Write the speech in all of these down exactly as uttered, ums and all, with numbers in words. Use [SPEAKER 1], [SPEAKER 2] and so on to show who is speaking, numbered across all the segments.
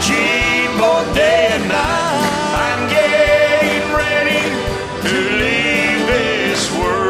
[SPEAKER 1] watching both day and night. I'm getting ready to leave this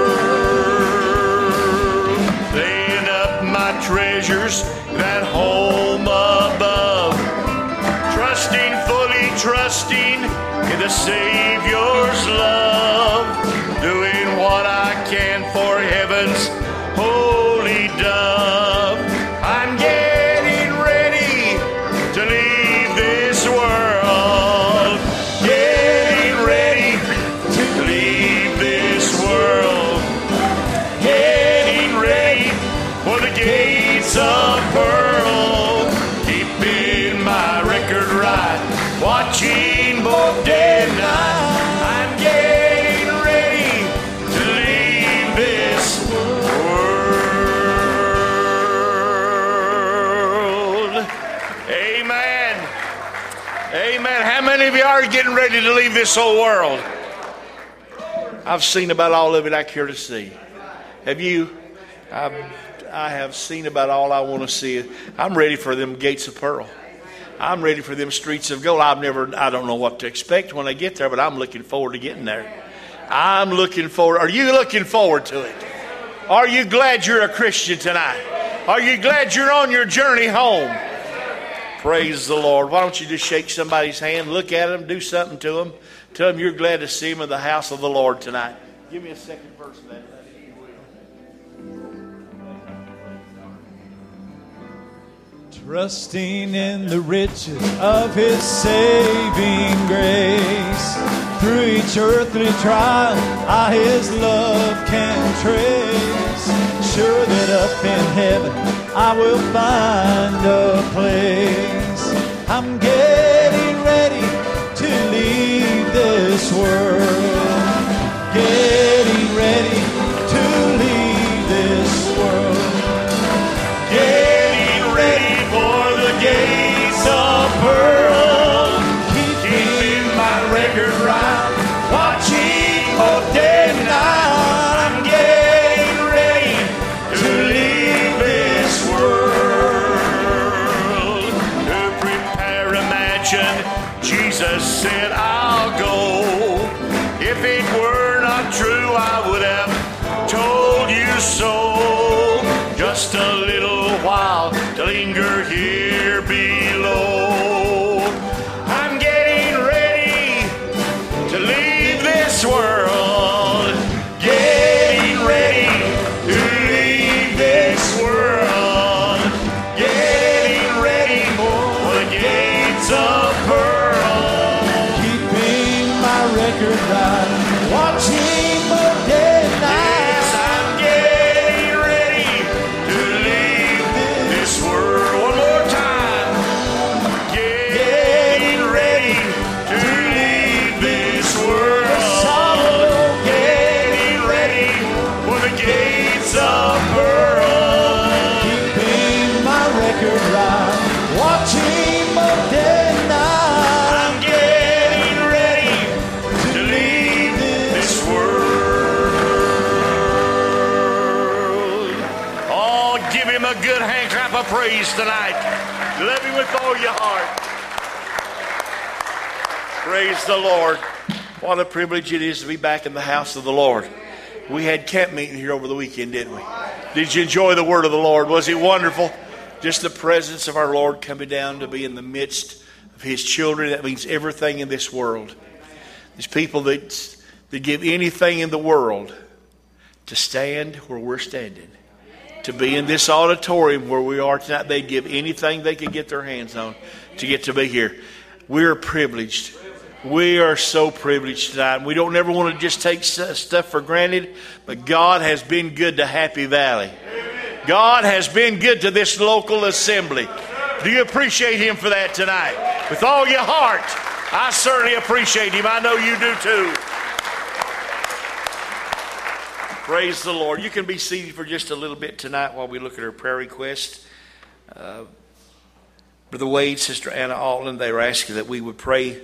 [SPEAKER 1] world, laying up my treasures that home above, trusting, fully trusting in the Savior's love, doing what I can for heaven's holy dove. I'm getting ready to leave this world, getting ready to leave this world, getting ready for the gates of pearl, keeping my record right, watching both day and night. I'm getting ready to leave this world. Amen. Amen. How many of you are getting ready to leave this whole world? I've seen about all of it I care to see. Have you? I've, I have seen about all I want to see. I'm ready for them gates of pearl. I'm ready for them streets of gold. I've never, I don't know what to expect when I get there, but I'm looking forward to getting there. I'm looking forward. Are you looking forward to it? Are you glad you're a Christian tonight? Are you glad you're on your journey home? Praise the Lord. Why don't you just shake somebody's hand, look at them, do something to them. Tell them you're glad to see them in the house of the Lord tonight. Give me a second verse of that.
[SPEAKER 2] Trusting in the riches of His saving grace, through each earthly trial I His love can trace. Sure that up in heaven I will find a place. I'm getting ready to leave this world, getting ready to leave this world, getting ready for the gates of pearl, keeping my record right, watching both day and night. I'm getting ready to leave this world, to prepare a mansion. Jesus said I'll go. If it were not true, I would have told you so. Just a little while to linger here below. I'm getting ready to leave this world, getting ready to leave this world, getting ready for the gates of pearl, keeping my record right, watching both day and night. Yes, I'm getting ready to leave this world. One more time. Getting ready to leave this world, getting ready for the gates of pearl, keeping my record right, watching both day and night. I'm getting ready to leave this world. Oh, give Him a good hand clap of praise tonight. Love Him with all your heart. Praise the Lord. What a privilege it is to be back in the house of the Lord. We had camp meeting here over the weekend, didn't we? Did you enjoy the word of the Lord? Was it wonderful? Just the presence of our Lord coming down to be in the midst of His children. That means everything in this world. There's people that, that give anything in the world to stand where we're standing. To be in this auditorium where we are tonight. They'd give anything they could get their hands on to get to be here. We're privileged. We are so privileged tonight. We don't ever want to just take stuff for granted, but God has been good to Happy Valley. God has been good to this local assembly. Do you appreciate Him for that tonight? With all your heart, I certainly appreciate Him. I know you do too. Praise the Lord. You can be seated for just a little bit tonight while we look at our prayer request. Uh, Brother Wade, Sister Anna Altland, they were asking that we would pray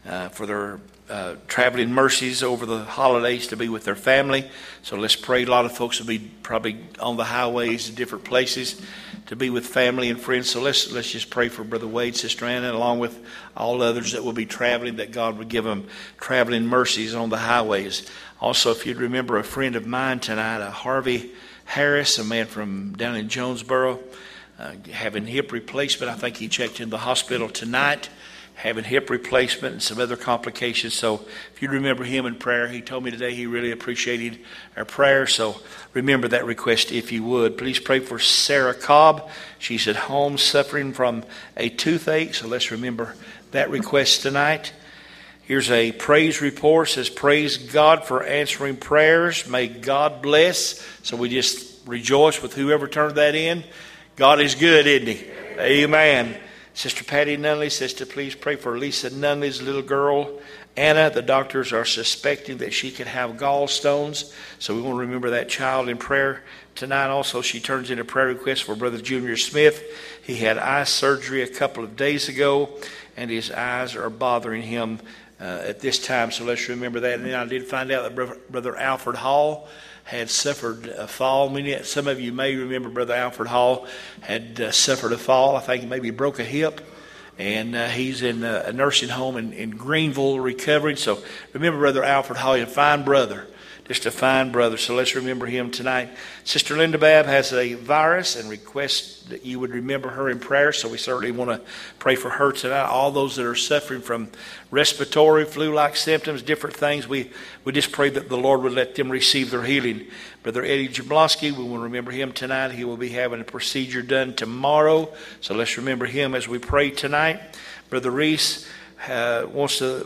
[SPEAKER 1] uh, for their uh, traveling mercies over the holidays to be with their family. So let's pray. A lot of folks will be probably on the highways in different places to be with family and friends. So let's let's just pray for Brother Wade, Sister Anna, along with all others that will be traveling, that God would give them traveling mercies on the highways. Also, if you'd remember a friend of mine tonight, uh, Harvey Harris, a man from down in Jonesboro, uh, having hip replacement. I think he checked in the hospital tonight, having hip replacement and some other complications. So if you remember him in prayer, he told me today he really appreciated our prayer. So remember that request if you would. Please pray for Sarah Cobb. She's at home suffering from a toothache. So let's remember that request tonight. Here's a praise report. It says, praise God for answering prayers. May God bless. So we just rejoice with whoever turned that in. God is good, isn't he? Amen. Sister Patty Nunley says to please pray for Lisa Nunley's little girl, Anna. The doctors are suspecting that she could have gallstones. So we want to remember that child in prayer tonight. Also, she turns in a prayer request for Brother Junior Smith. He had eye surgery a couple of days ago, and his eyes are bothering him uh, at this time. So let's remember that. And then I did find out that Brother, Brother Alfred Hall had suffered a fall. Many, some of you may remember Brother Alfred Hall had uh, suffered a fall. I think he maybe broke a hip. And uh, he's in a, a nursing home in, in Greenville recovering. So remember Brother Alfred Hall, a fine brother. Just a fine brother. So let's remember him tonight. Sister Linda Babb has a virus and requests that you would remember her in prayer. So we certainly want to pray for her tonight. All those that are suffering from respiratory, flu-like symptoms, different things, we, we just pray that the Lord would let them receive their healing. Brother Eddie Jablonski, we want to remember him tonight. He will be having a procedure done tomorrow. So let's remember him as we pray tonight. Brother Reese uh, wants to...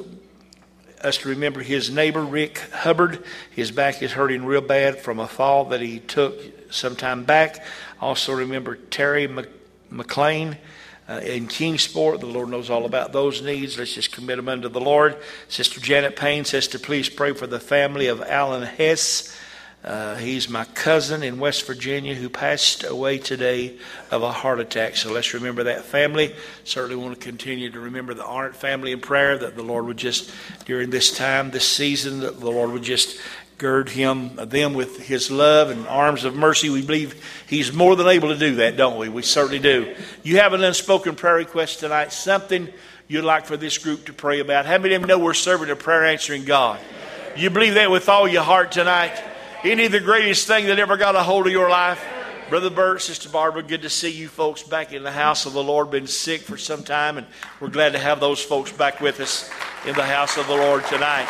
[SPEAKER 1] us to remember his neighbor, Rick Hubbard. His back is hurting real bad from a fall that he took some time back. Also remember Terry McLean uh, in Kingsport. The Lord knows all about those needs. Let's just commit them unto the Lord. Sister Janet Payne says to please pray for the family of Alan Hess. Uh, he's my cousin in West Virginia who passed away today of a heart attack. So let's remember that family. Certainly want to continue to remember the Arnott family in prayer, that the Lord would just, during this time, this season, that the Lord would just gird him, them with his love and arms of mercy. We believe he's more than able to do that, don't we? We certainly do. You have an unspoken prayer request tonight, something you'd like for this group to pray about. How many of them know we're serving a prayer answering God? You believe that with all your heart tonight? Any of the greatest thing that ever got a hold of your life? Brother Bert, Sister Barbara, good to see you folks back in the house of the Lord. Been sick for some time, and we're glad to have those folks back with us in the house of the Lord tonight.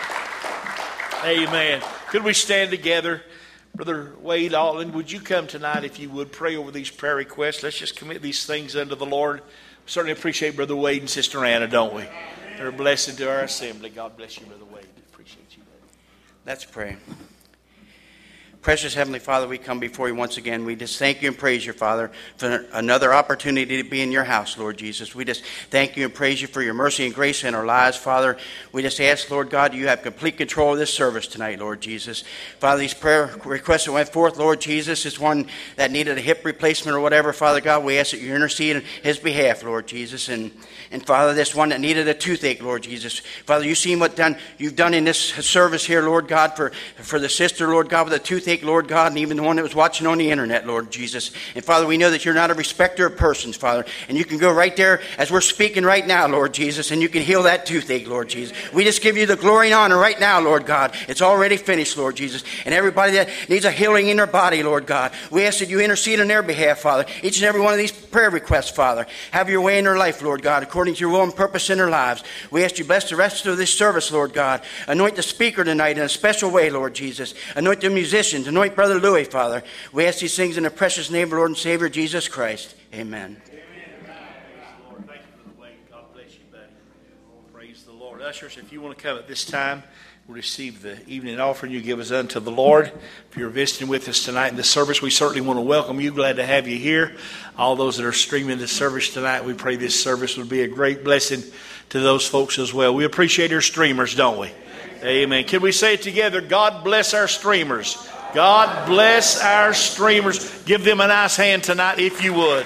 [SPEAKER 1] Amen. Could we stand together? Brother Wade Altland, would you come tonight if you would pray over these prayer requests? Let's just commit these things unto the Lord. We certainly appreciate Brother Wade and Sister Anna, don't we? They're a blessing to our assembly. God bless you, Brother Wade. Appreciate you, buddy.
[SPEAKER 3] Let's pray. Precious Heavenly Father, we come before you once again. We just thank you and praise you, Father, for another opportunity to be in your house, Lord Jesus. We just thank you and praise you for your mercy and grace in our lives, Father. We just ask, Lord God, you have complete control of this service tonight, Lord Jesus. Father, these prayer requests that went forth, Lord Jesus, is one that needed a hip replacement or whatever, Father God. We ask that you intercede on his behalf, Lord Jesus. And, and Father, this one that needed a toothache, Lord Jesus. Father, you've seen what done, you've done in this service here, Lord God, for, for the sister, Lord God, with a toothache, Lord God, and even the one that was watching on the internet, Lord Jesus. And Father, we know that you're not a respecter of persons, Father, and you can go right there as we're speaking right now, Lord Jesus, and you can heal that toothache, Lord Jesus. We just give you the glory and honor right now, Lord God. It's already finished, Lord Jesus. And everybody that needs a healing in their body, Lord God, we ask that you intercede on their behalf, Father. Each and every one of these prayer requests, Father, have your way in their life, Lord God, according to your will and purpose in their lives. We ask you bless the rest of this service, Lord God. Anoint the speaker tonight in a special way, Lord Jesus. Anoint the musicians. Anoint Brother Louis, Father. We ask these things in the precious name of our Lord and Savior, Jesus Christ. Amen.
[SPEAKER 1] Amen. Lord, thank you for the way. God bless you, buddy. Praise the Lord. Ushers, if you want to come at this time, we'll receive the evening offering you give us unto the Lord. If you're visiting with us tonight in the service, we certainly want to welcome you. Glad to have you here. All those that are streaming the service tonight, we pray this service would be a great blessing to those folks as well. We appreciate our streamers, don't we? Amen. Can we say it together? God bless our streamers. God bless our streamers. Give them a nice hand tonight if you would.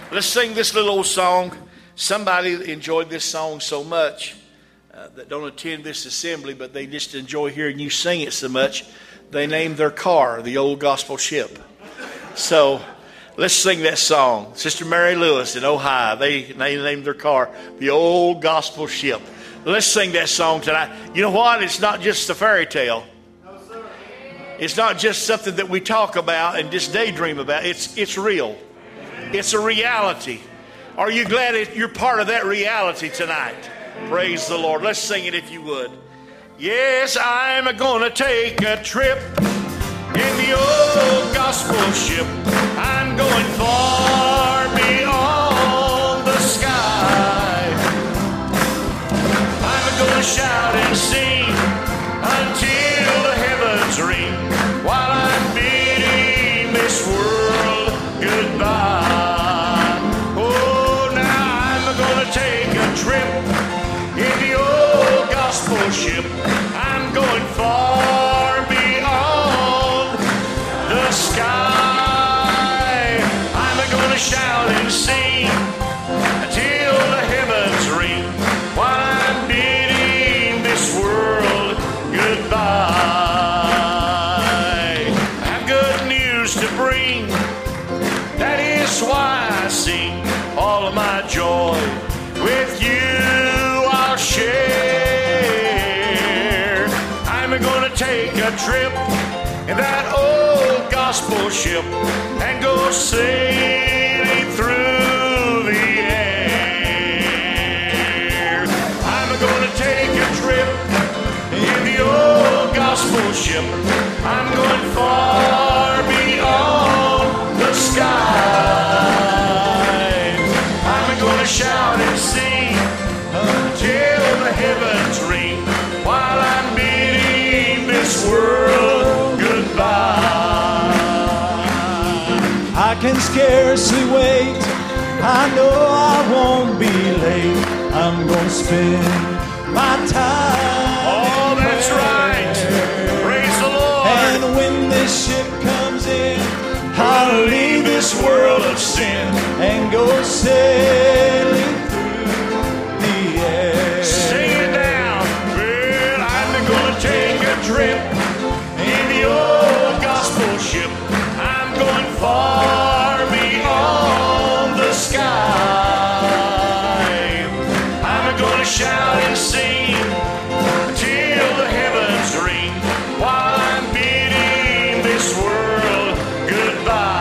[SPEAKER 2] Let's sing this little old song. Somebody enjoyed this song so much uh, that don't attend this assembly, but they just enjoy hearing you sing it so much, they named their car the Old Gospel Ship. So let's sing that song. Sister Mary Lewis in Ohio, they, they named their car the Old Gospel Ship. Let's sing that song tonight. You know what? It's not just a fairy tale. It's not just something that we talk about and just daydream about. It's, it's real. It's a reality. Are you glad that you're part of that reality tonight? Praise the Lord. Let's sing it if you would. Yes, I'm going to take a trip in the old gospel ship. I'm going far beyond the sky. I'm going to shout and sing until the heavens ring while I'm bidding this world goodbye. Take a trip in the old gospel ship. I'm going far beyond the sky. I'm going to shout and sing until the heavens ring while I'm bidding this world goodbye. I have good news to bring. That is why I sing all of my joy. With you I'll share. I'm going to take a trip in that old gospel ship and go sailing through the air. I'm going to take a trip in the old gospel ship. I'm going far beyond the sky. I'm going to shout and sing until the heavens ring while I'm bidding this world goodbye.
[SPEAKER 4] I can scarcely wait. I know I won't be late. I'm going to spend my time.
[SPEAKER 2] Oh, that's right. Praise the Lord.
[SPEAKER 4] And when this ship comes in, I'll leave this world of sin and go sailing through the air.
[SPEAKER 2] Sing it down. Well, I'm going to take a trip in the old gospel ship. I'm going far beyond the sky. I'm going to shout and sing until the heavens ring while I'm bidding this world goodbye.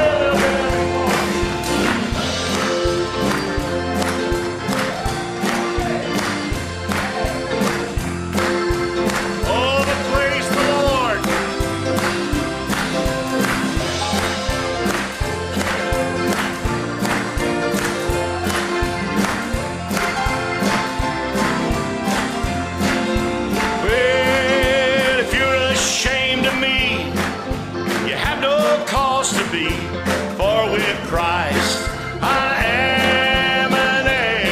[SPEAKER 2] Christ, I am an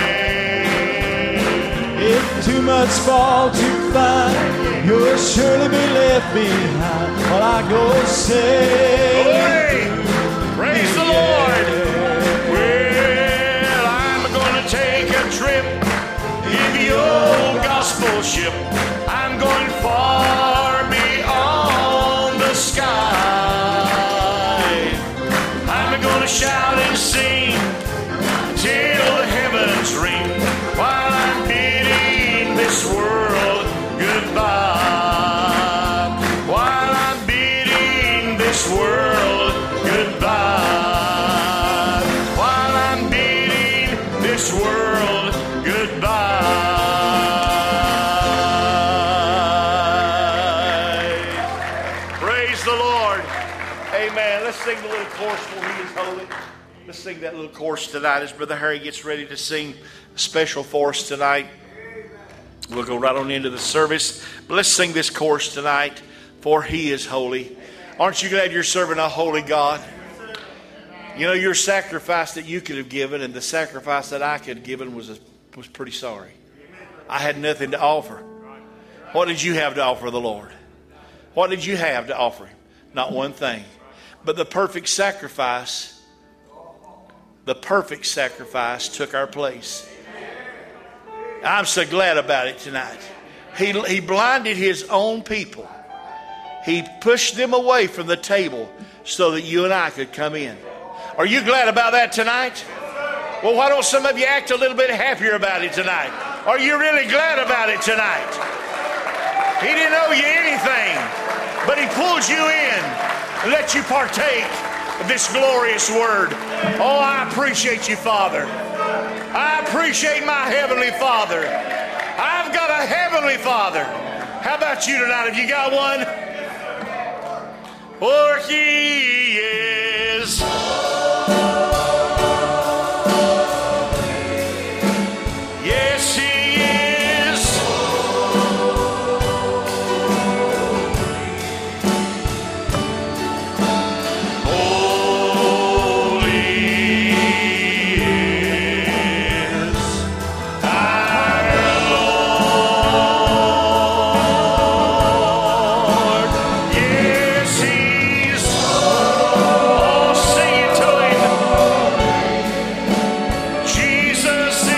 [SPEAKER 2] heir.
[SPEAKER 4] If too much fall to find, you'll surely be left behind while I go sailing.
[SPEAKER 2] Praise the Lord. Well, I'm going to take a trip in the old gospel ship. I'm going far beyond the sky. I'm going to shout and sing till the heavens ring while I'm bidding this world goodbye. While I'm bidding this world goodbye. While I'm bidding this world goodbye. Praise the Lord. Amen. Let's sing the little chorus for He is Holy. Let's sing that little chorus tonight as Brother Harry gets ready to sing a special for us tonight. We'll go right on into the service. But let's sing this chorus tonight, for He is holy. Aren't you glad you're serving a holy God? You know, your sacrifice that you could have given and the sacrifice that I could have given was, a, was pretty sorry. I had nothing to offer. What did you have to offer the Lord? What did you have to offer Him? Not one thing. But the perfect sacrifice, the perfect sacrifice, took our place. I'm so glad about it tonight. He, he blinded his own people. He pushed them away from the table so that you and I could come in. Are you glad about that tonight? Well, why don't some of you act a little bit happier about it tonight? Are you really glad about it tonight? He didn't owe you anything, but he pulled you in and let you partake of this glorious word. Oh, I appreciate you, Father. I appreciate my Heavenly Father. I've got a Heavenly Father. How about you tonight? Have you got one? For he is. Yes, he is. Holy is our Lord. Yes, he's. Oh, sing it to him. Jesus is.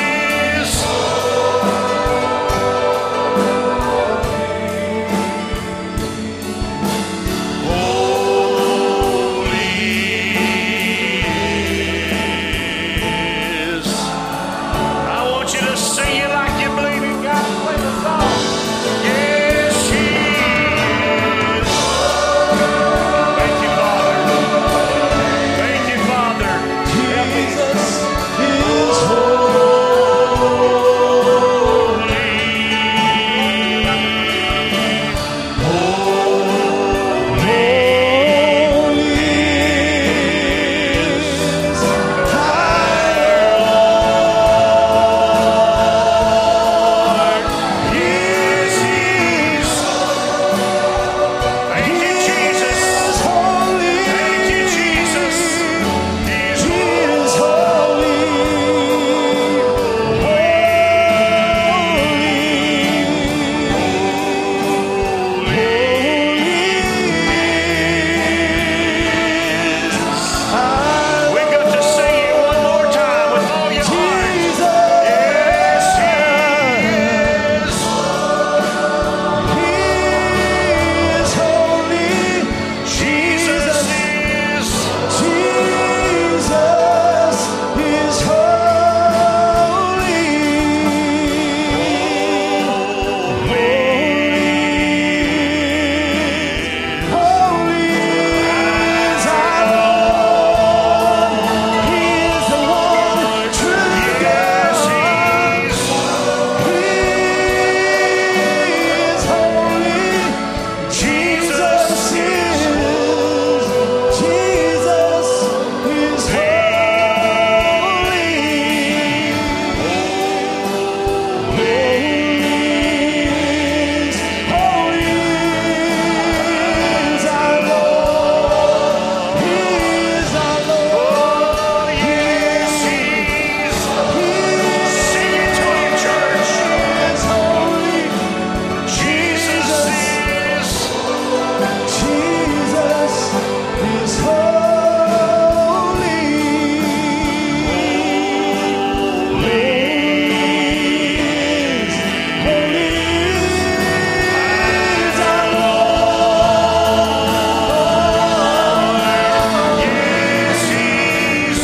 [SPEAKER 2] I want you to sing it like you believe in God. Play the song. Yes, he is. Thank you, Father. Thank you, Father.
[SPEAKER 4] Jesus is
[SPEAKER 2] Yes, he is. Thank you, Jesus. Thank you, Jesus. He is We've got to sing it one more time with all your heart. Yes, he is. Jesus is. Yes, he's. Jesus is. Oh, yes, he's. Sing it to him, church. Jesus is. Yes, he's.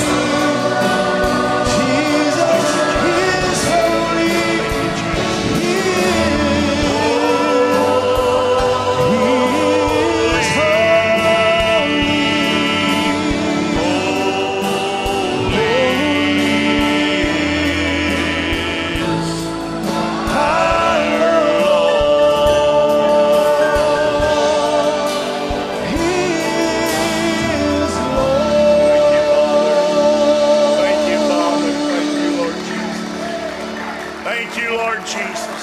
[SPEAKER 2] Thank you, Father. Thank you, Lord Jesus.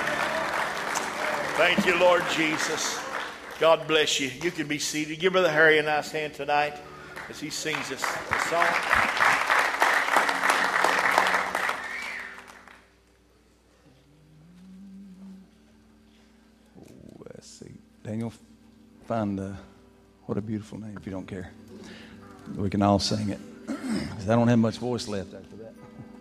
[SPEAKER 2] Thank you, Lord Jesus. Thank you, Lord Jesus. God bless you. You can be seated. Give Brother Harry a nice hand tonight as he sings this this song.
[SPEAKER 4] Let's see. Daniel, find uh, what a beautiful name if you don't care. We can all sing it. because I don't have much voice left after that.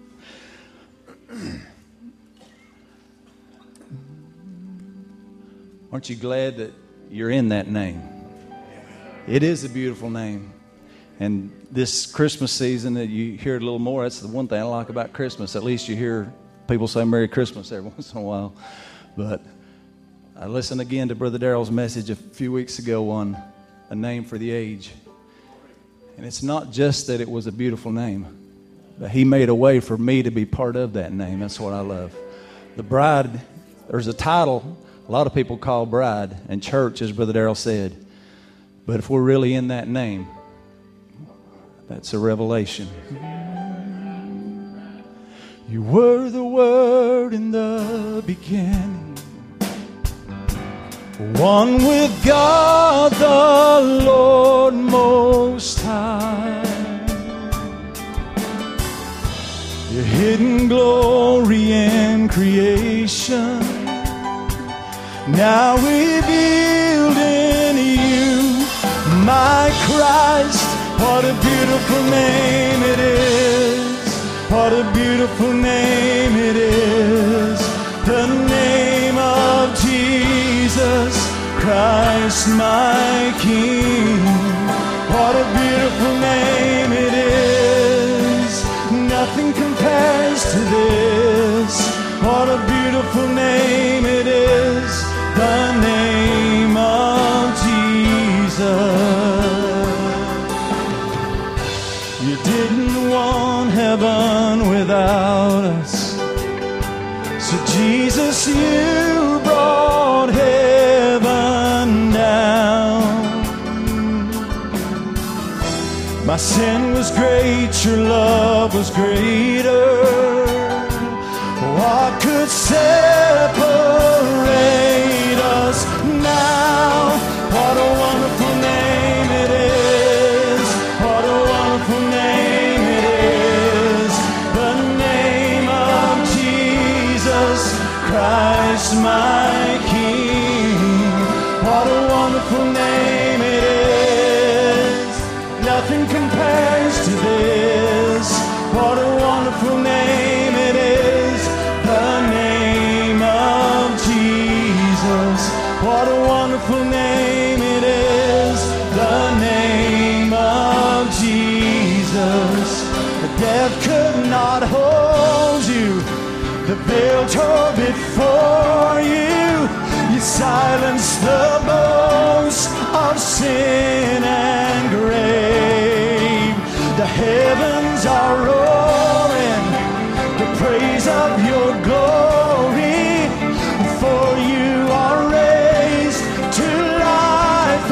[SPEAKER 4] Aren't you glad that you're in that name? It is a beautiful name. And this Christmas season that you hear it a little more, that's the one thing I like about Christmas. At least you hear people say Merry Christmas every once in a while. But I listened again to Brother Darrell's message a few weeks ago on a name for the age. And it's not just that it was a beautiful name, but he made a way for me to be part of that name. That's what I love. The bride, there's a title a lot of people call bride and church, as Brother Darrell said. But if we're really in that name, that's a revelation. You were the Word in the beginning, one with God the Lord Most High. Your hidden glory in creation, now revealed in you, my Christ. What a beautiful name it is. What a beautiful name it is. The name of Jesus Christ, my King. What a beautiful name it is. Nothing compares to this. What a beautiful name it is. The name of Jesus. You didn't want heaven without us, so Jesus, you brought heaven down. My sin was great, your love was greater. What could separate us now? What a wonderful name it is. What a wonderful name it is. The name of Jesus Christ, my King. What a wonderful name it is. Nothing compares to this. What a wonderful name it is. The name of Jesus. What a wonderful name it is. The name of Jesus. The death could not hold you. The veil tore before you. You silenced the boast of sin and grave. The heavens are roaring the praise of your glory, for you are raised to life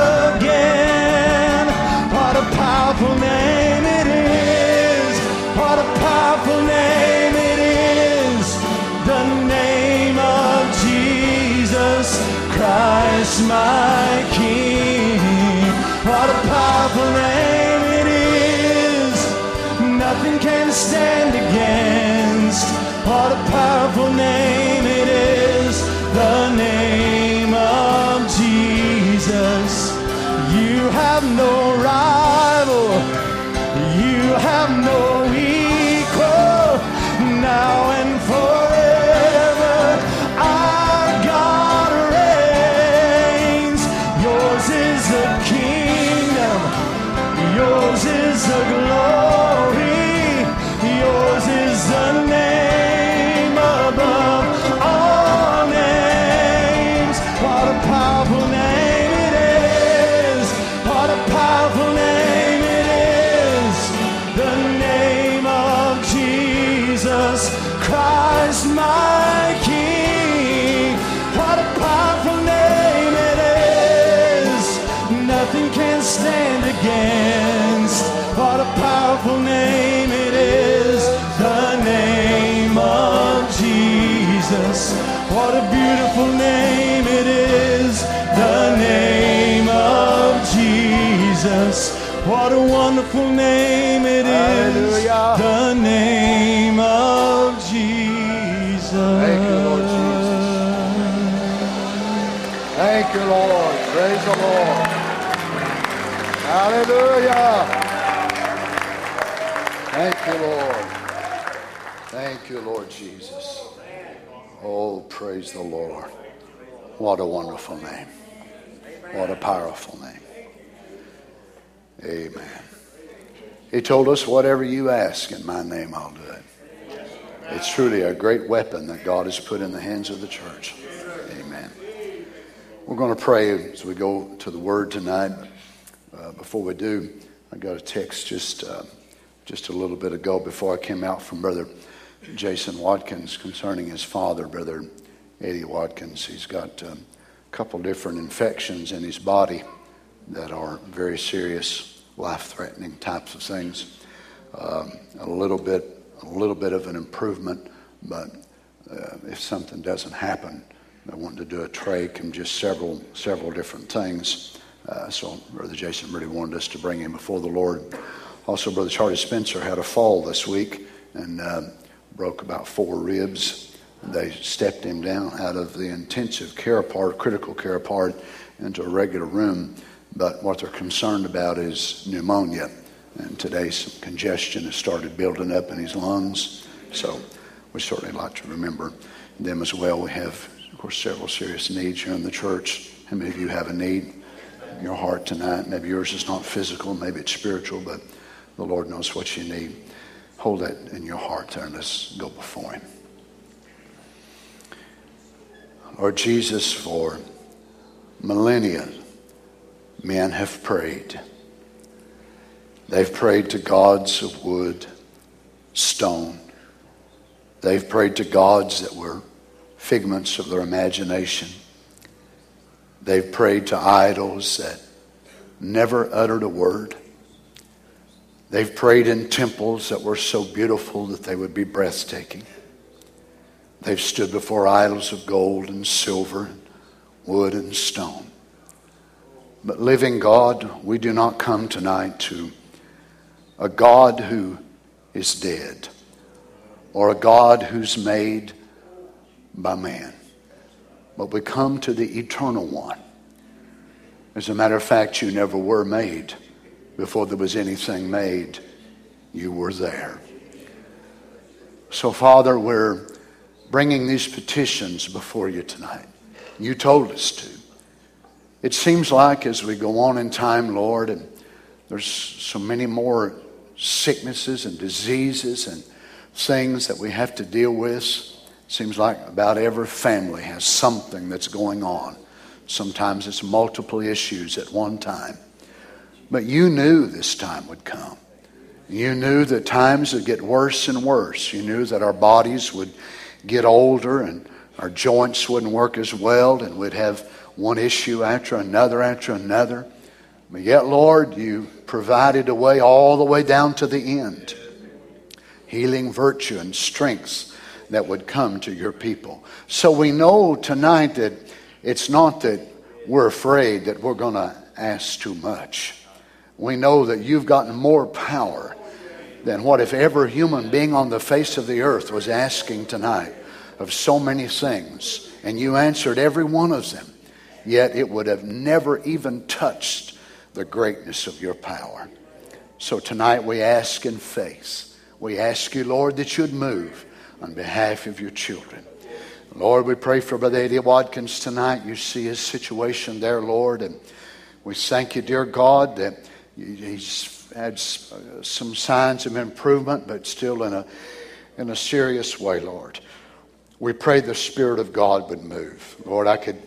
[SPEAKER 4] again. What a powerful name it is. What a powerful name it is. The name of Jesus Christ, my King. What a powerful name it is. Nothing can stand against. What a powerful name it is. The name of Jesus. You have no rival. You have no equal. Now and forever our God reigns. Yours is the kingdom. Yours is the glory. Yours is the name above all names. What a powerful name it is. What a powerful name it is. The name of Jesus Christ, my King. What a powerful name it is. Nothing can stand against. What a powerful name it is. The name of Jesus. What a beautiful name it is. The name of Jesus. What a wonderful name it is.
[SPEAKER 2] Hallelujah.
[SPEAKER 4] The name of Jesus.
[SPEAKER 2] Thank you, Lord Jesus. Thank you, Lord. Praise the Lord. Hallelujah.
[SPEAKER 5] you, Lord. Thank you, Lord Jesus. Oh, praise the Lord. What a wonderful name. What a powerful name. Amen. He told us, whatever you ask in my name, I'll do it. It's truly a great weapon that God has put in the hands of the church. Amen. We're going to pray as we go to the Word tonight. Uh, before we do, I got a text just uh, just a little bit ago before I came out from Brother Jason Watkins concerning his father, Brother Eddie Watkins. He's got um, a couple different infections in his body that are very serious, life-threatening types of things. Um, a little bit, a little bit of an improvement, but uh, if something doesn't happen, they want to do a trach and just several, several different things. Uh, so Brother Jason really wanted us to bring him before the Lord. Also, Brother Charlie Spencer had a fall this week and uh, broke about four ribs. They stepped him down out of the intensive care part, critical care part, into a regular room. But what they're concerned about is pneumonia. And today some congestion has started building up in his lungs. So we certainly like to remember them as well. We have, of course, several serious needs here in the church. How many of you have a need in your heart tonight? Maybe yours is not physical, maybe it's spiritual, but the Lord knows what you need. Hold that in your heart there and let's go before Him. Lord Jesus, for millennia, men have prayed. They've prayed to gods of wood, stone. They've prayed to gods that were figments of their imagination. They've prayed to idols that never uttered a word. They've prayed in temples that were so beautiful that they would be breathtaking. They've stood before idols of gold and silver, wood and stone. But living God, we do not come tonight to a God who is dead or a God who's made by man. But we come to the eternal one. As a matter of fact, you never were made. Before there was anything made, you were there. So, Father, we're bringing these petitions before you tonight. You told us to. It seems like as we go on in time, Lord, and there's so many more sicknesses and diseases and things that we have to deal with. It seems like about every family has something that's going on. Sometimes it's multiple issues at one time. But you knew this time would come. You knew that times would get worse and worse. You knew that our bodies would get older and our joints wouldn't work as well and we'd have one issue after another after another. But yet, Lord, you provided a way all the way down to the end. Healing virtue and strength that would come to your people. So we know tonight that it's not that we're afraid that we're going to ask too much. We know that you've gotten more power than what if every human being on the face of the earth was asking tonight of so many things. And you answered every one of them. Yet it would have never even touched the greatness of your power. So tonight we ask in faith. We ask you, Lord, that you'd move on behalf of your children. Lord, we pray for Brother Eddie Watkins tonight. You see his situation there, Lord. And we thank you, dear God, that he's had some signs of improvement, but still in a in a serious way, Lord. We pray the Spirit of God would move. Lord, I could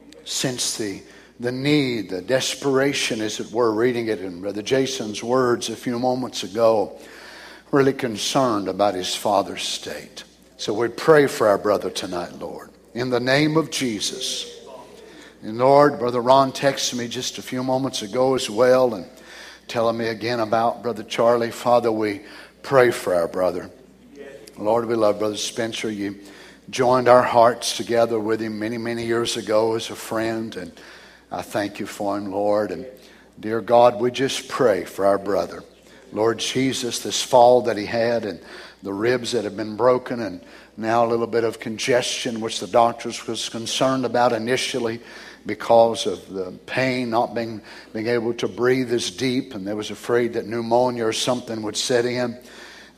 [SPEAKER 5] sense the the need, the desperation, as it were, reading it in Brother Jason's words a few moments ago, really concerned about his father's state. So we pray for our brother tonight, Lord, in the name of Jesus. And Lord, Brother Ron texted me just a few moments ago as well and telling me again about Brother Charlie. Father, we pray for our brother. Lord, we love Brother Spencer. You joined our hearts together with him many, many years ago as a friend, and I thank you for him, Lord. And dear God, we just pray for our brother. Lord Jesus, this fall that he had and the ribs that have been broken and now a little bit of congestion, which the doctors was concerned about initially because of the pain, not being, being able to breathe as deep, and they was afraid that pneumonia or something would set in.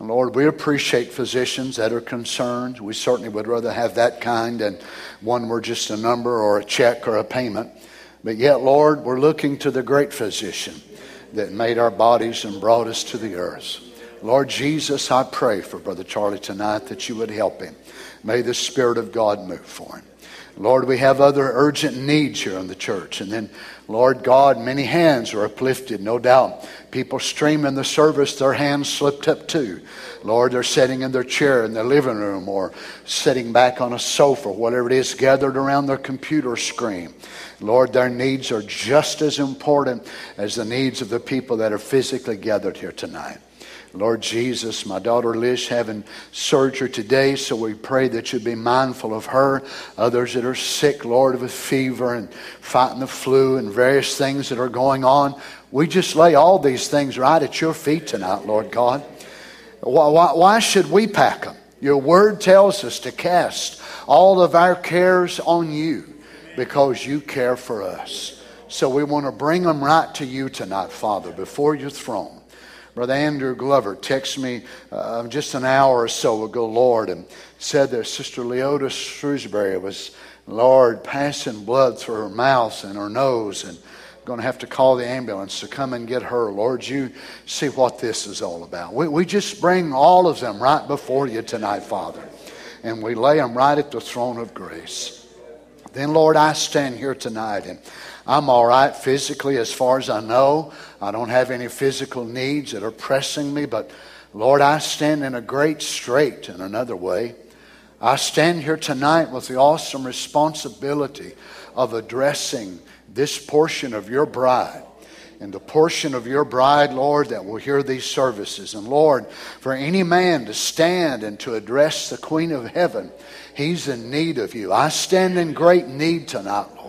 [SPEAKER 5] And Lord, we appreciate physicians that are concerned. We certainly would rather have that kind than one where just a number or a check or a payment. But yet, Lord, we're looking to the great physician that made our bodies and brought us to the earth. Lord Jesus, I pray for Brother Charlie tonight that you would help him. May the Spirit of God move for him. Lord, we have other urgent needs here in the church. And then, Lord God, many hands are uplifted, no doubt. People streaming the service, their hands slipped up too. Lord, they're sitting in their chair in their living room or sitting back on a sofa, whatever it is, gathered around their computer screen. Lord, their needs are just as important as the needs of the people that are physically gathered here tonight. Lord Jesus, my daughter Liz having surgery today, so we pray that you be mindful of her. Others that are sick, Lord, with fever and fighting the flu and various things that are going on. We just lay all these things right at your feet tonight, Lord God. Why, why, why should we pack them? Your word tells us to cast all of our cares on you because you care for us. So we want to bring them right to you tonight, Father, before your throne. Brother Andrew Glover texted me uh, just an hour or so ago, Lord, and said that Sister Leota Shrewsbury was, Lord, passing blood through her mouth and her nose and going to have to call the ambulance to come and get her. Lord, you see what this is all about. We, we just bring all of them right before you tonight, Father, and we lay them right at the throne of grace. Then, Lord, I stand here tonight and I'm all right physically as far as I know. I don't have any physical needs that are pressing me, but Lord, I stand in a great strait in another way. I stand here tonight with the awesome responsibility of addressing this portion of your bride. And the portion of your bride, Lord, that will hear these services. And Lord, for any man to stand and to address the Queen of Heaven, he's in need of you. I stand in great need tonight, Lord.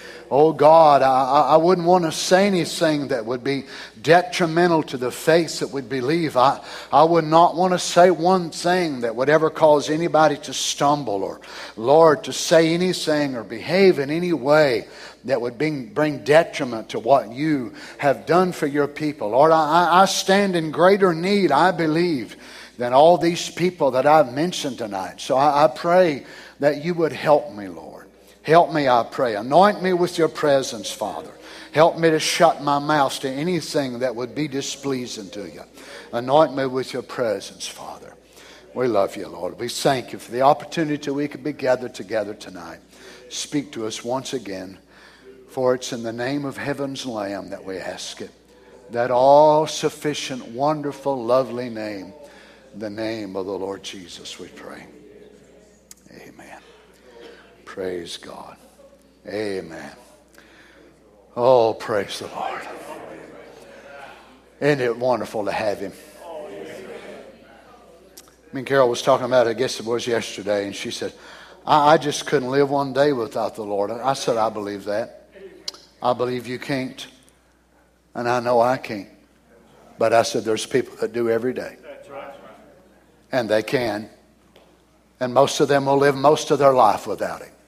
[SPEAKER 5] Oh God, I, I wouldn't want to say anything that would be detrimental to the faith that we believe. I, I would not want to say one thing that would ever cause anybody to stumble or, Lord, to say anything or behave in any way that would bring, bring detriment to what you have done for your people. Lord, I, I stand in greater need, I believe, than all these people that I've mentioned tonight. So I, I pray that you would help me, Lord. Help me, I pray. Anoint me with your presence, Father. Help me to shut my mouth to anything that would be displeasing to you. Anoint me with your presence, Father. We love you, Lord. We thank you for the opportunity we could be gathered together tonight. Speak to us once again, for it's in the name of heaven's Lamb that we ask it. That all-sufficient, wonderful, lovely name, the name of the Lord Jesus, we pray. Amen. Praise God. Amen. Oh, praise the Lord. Isn't it wonderful to have him? Me and Carol was talking about it, I guess it was yesterday, and she said, I, I just couldn't live one day without the Lord. I said, I believe that. I believe you can't. And I know I can't. But I said, there's people that do every day. And they can. And most of them will live most of their life without him.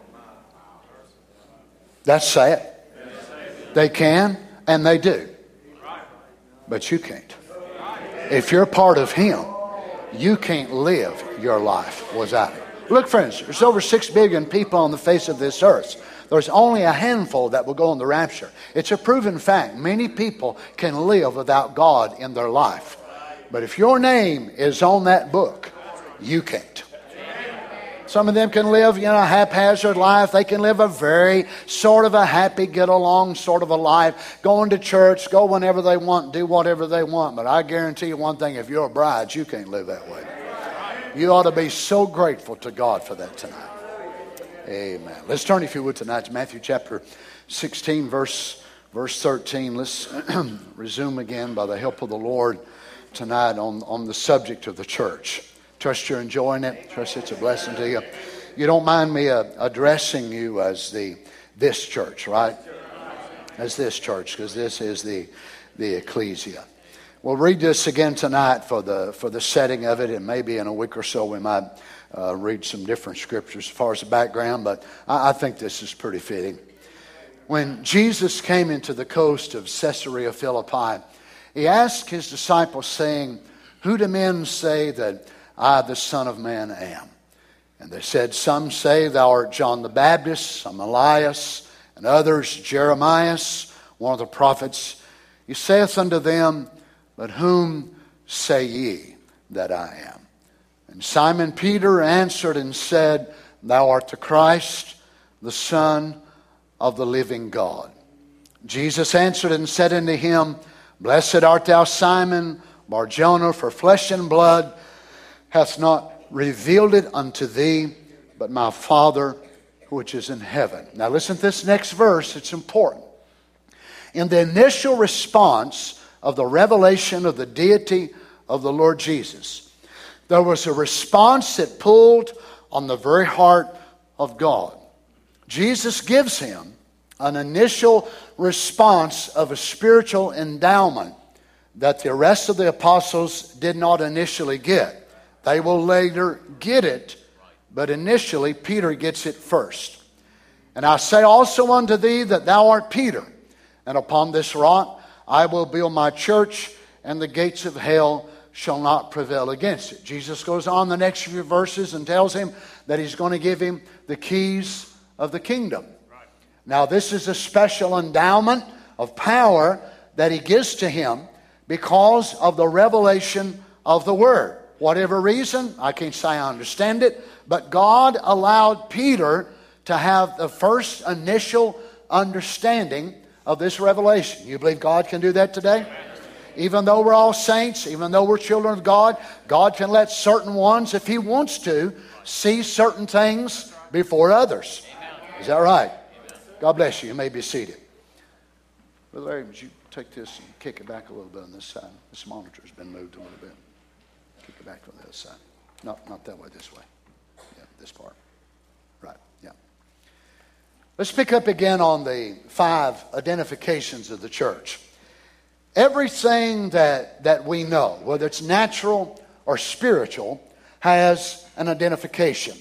[SPEAKER 5] That's sad. They can and they do. But you can't. If you're part of him, you can't live your life without him. Look, friends, there's over six billion people on the face of this earth. There's only a handful that will go in the rapture. It's a proven fact. Many people can live without God in their life. But if your name is on that book, you can't. Some of them can live, you know, a haphazard life. They can live a very sort of a happy, get along sort of a life. Going to church, go whenever they want, do whatever they want. But I guarantee you one thing, if you're a bride, you can't live that way. You ought to be so grateful to God for that tonight. Amen. Let's turn, if you would, tonight to Matthew chapter sixteen, verse, verse thirteen. Let's resume again by the help of the Lord tonight on, on the subject of the church. Trust you're enjoying it. Trust it's a blessing to you. You don't mind me uh, addressing you as the this church, right? As this church, because this is the the ecclesia. We'll read this again tonight for the for the setting of it, and maybe in a week or so we might uh, read some different scriptures as far as the background. But I, I think this is pretty fitting. When Jesus came into the coast of Caesarea Philippi, he asked his disciples, saying, Who do men say that I, the Son of Man, am? And they said, Some say thou art John the Baptist, some Elias, and others Jeremias, one of the prophets. He saith unto them, But whom say ye that I am? And Simon Peter answered and said, Thou art the Christ, the Son of the living God. Jesus answered and said unto him, Blessed art thou, Simon Bar-Jonah, for flesh and blood hath not revealed it unto thee, but my Father which is in heaven. Now listen to this next verse, it's important. In the initial response of the revelation of the deity of the Lord Jesus, there was a response that pulled on the very heart of God. Jesus gives him an initial response of a spiritual endowment that the rest of the apostles did not initially get. They will later get it, but initially Peter gets it first. And I say also unto thee that thou art Peter, and upon this rock I will build my church, and the gates of hell shall not prevail against it. Jesus goes on the next few verses and tells him that he's going to give him the keys of the kingdom. Now this is a special endowment of power that he gives to him because of the revelation of the Word. Whatever reason, I can't say I understand it, but God allowed Peter to have the first initial understanding of this revelation. You believe God can do that today? Even though we're all saints, even though we're children of God, God can let certain ones, if He wants to, see certain things before others. Is that right? God bless you. You may be seated. Brother Larry, would you take this and kick it back a little bit on this side? This monitor's been moved a little bit. Kick it back on the other side. Not, not that way, this way. Yeah, this part. Right, yeah. Let's pick up again on the five identifications of the church. Everything that, that we know, whether it's natural or spiritual, has an identification.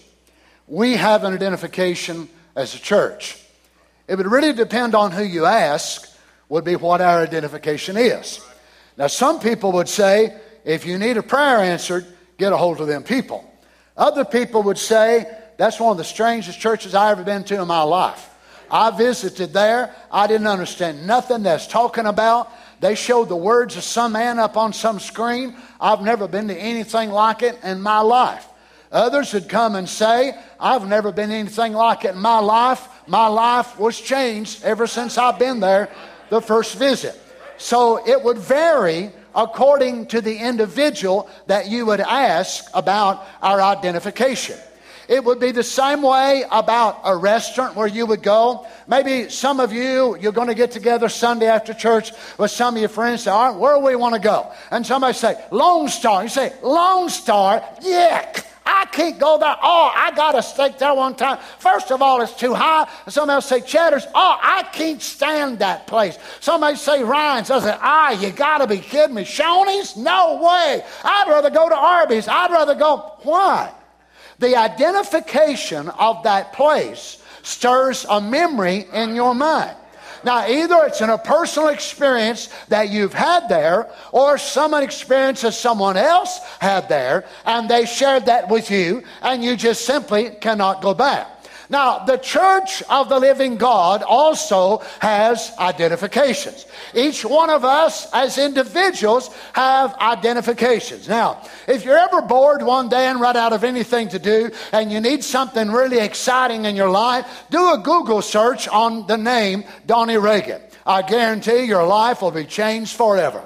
[SPEAKER 5] We have an identification as a church. It would really depend on who you ask, would be what our identification is. Now, some people would say, if you need a prayer answered, get a hold of them people. Other people would say, that's one of the strangest churches I've ever been to in my life. I visited there. I didn't understand nothing that's talking about. They showed the words of some man up on some screen. I've never been to anything like it in my life. Others would come and say, I've never been anything like it in my life. My life was changed ever since I've been there the first visit. So it would vary according to the individual that you would ask about our identification. It would be the same way about a restaurant where you would go. Maybe some of you, you're going to get together Sunday after church with some of your friends. Say, all right, where do we want to go? And somebody say, Lone Star. You say, Lone Star? Yeah, I can't go there. Oh, I got a steak there one time. First of all, it's too high. And somebody else say, Cheddar's. Oh, I can't stand that place. Somebody say, Ryan's. I say, ah, you got to be kidding me. Shoney's? No way. I'd rather go to Arby's. I'd rather go. Why? The identification of that place stirs a memory in your mind. Now, either it's in a personal experience that you've had there, or some experience that someone else had there, and they shared that with you, and you just simply cannot go back. Now, the Church of the Living God also has identifications. Each one of us as individuals have identifications. Now, if you're ever bored one day and run out of anything to do and you need something really exciting in your life, do a Google search on the name Donnie Reagan. I guarantee your life will be changed forever.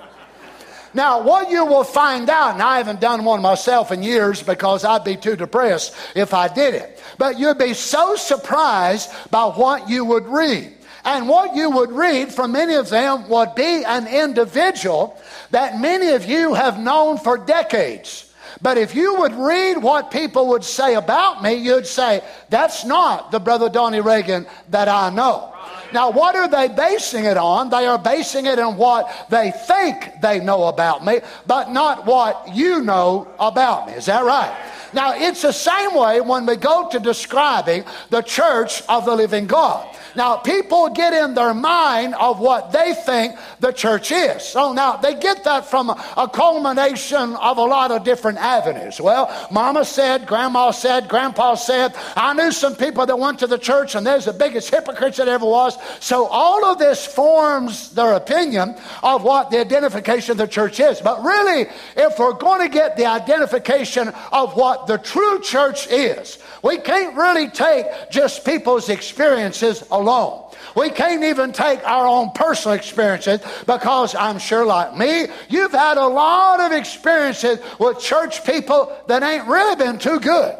[SPEAKER 5] Now, what you will find out, and I haven't done one myself in years because I'd be too depressed if I did it, but you'd be so surprised by what you would read. And what you would read from many of them would be an individual that many of you have known for decades. But if you would read what people would say about me, you'd say, that's not the Brother Donnie Reagan that I know. Now, what are they basing it on? They are basing it on what they think they know about me, but not what you know about me. Is that right? Now, it's the same way when we go to describing the church of the living God. Now, people get in their mind of what they think the church is. So now they get that from a, a culmination of a lot of different avenues. Well, Mama said, Grandma said, Grandpa said. I knew some people that went to the church and there's the biggest hypocrites that ever was. So all of this forms their opinion of what the identification of the church is. But really, if we're going to get the identification of what the true church is, we can't really take just people's experiences alone. Alone. We can't even take our own personal experiences, because I'm sure, like me, you've had a lot of experiences with church people that ain't really been too good.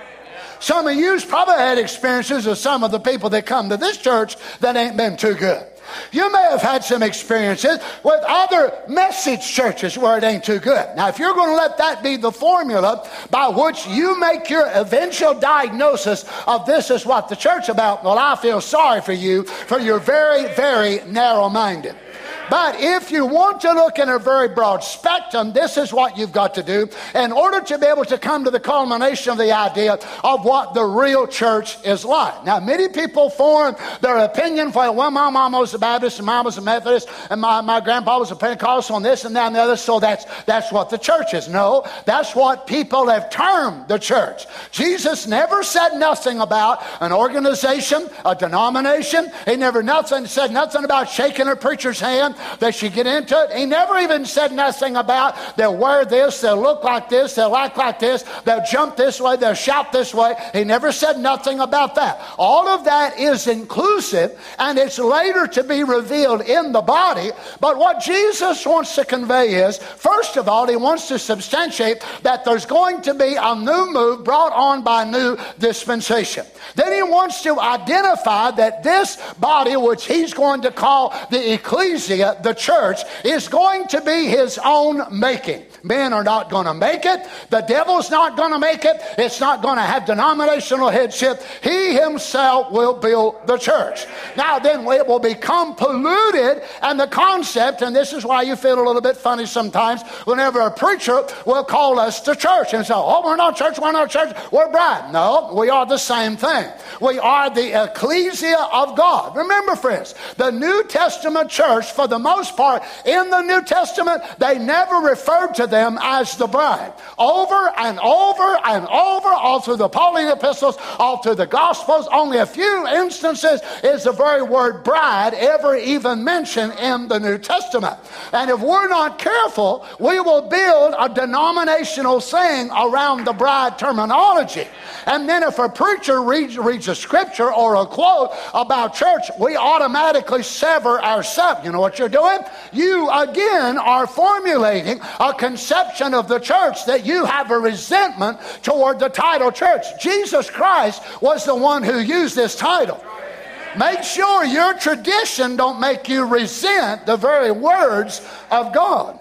[SPEAKER 5] Some of you's probably had experiences with some of the people that come to this church that ain't been too good. You may have had some experiences with other message churches where it ain't too good. Now, if you're going to let that be the formula by which you make your eventual diagnosis of this is what the church is about, well, I feel sorry for you, for you're very, very narrow-minded. But if you want to look in a very broad spectrum, this is what you've got to do in order to be able to come to the culmination of the idea of what the real church is like. Now, many people form their opinion for, well, my mom was a Baptist and mom was a Methodist and my, my grandpa was a Pentecostal and this and that and the other, so that's, that's what the church is. No, that's what people have termed the church. Jesus never said nothing about an organization, a denomination. He never nothing said nothing about shaking a preacher's hand. They should get into it. He never even said nothing about they'll wear this, they'll look like this, they'll act like this, they'll jump this way, they'll shout this way. He never said nothing about that. All of that is inclusive, and it's later to be revealed in the body. But what Jesus wants to convey is, first of all, he wants to substantiate that there's going to be a new move brought on by new dispensation. Then he wants to identify that this body, which he's going to call the ecclesia, the church, is going to be his own making. Men are not going to make it. The devil's not going to make it. It's not going to have denominational headship. He himself will build the church. Now then, it will become polluted, and the concept, and this is why you feel a little bit funny sometimes whenever a preacher will call us to church and say, oh, we're not church, we're not church, we're bride. No, we are the same thing. We are the ecclesia of God. Remember, friends, the New Testament church, for the most part, in the New Testament, they never referred to them as the bride. Over and over and over, all through the Pauline epistles, all through the Gospels, only a few instances is the very word bride ever even mentioned in the New Testament. And if we're not careful, we will build a denominational thing around the bride terminology. And then if a preacher reads, reads a scripture or a quote about church, we automatically sever ourselves. You know what you're doing? You again are formulating a conception of the church that you have a resentment toward the title church. Jesus Christ was the one who used this title. Make sure your tradition don't make you resent the very words of God.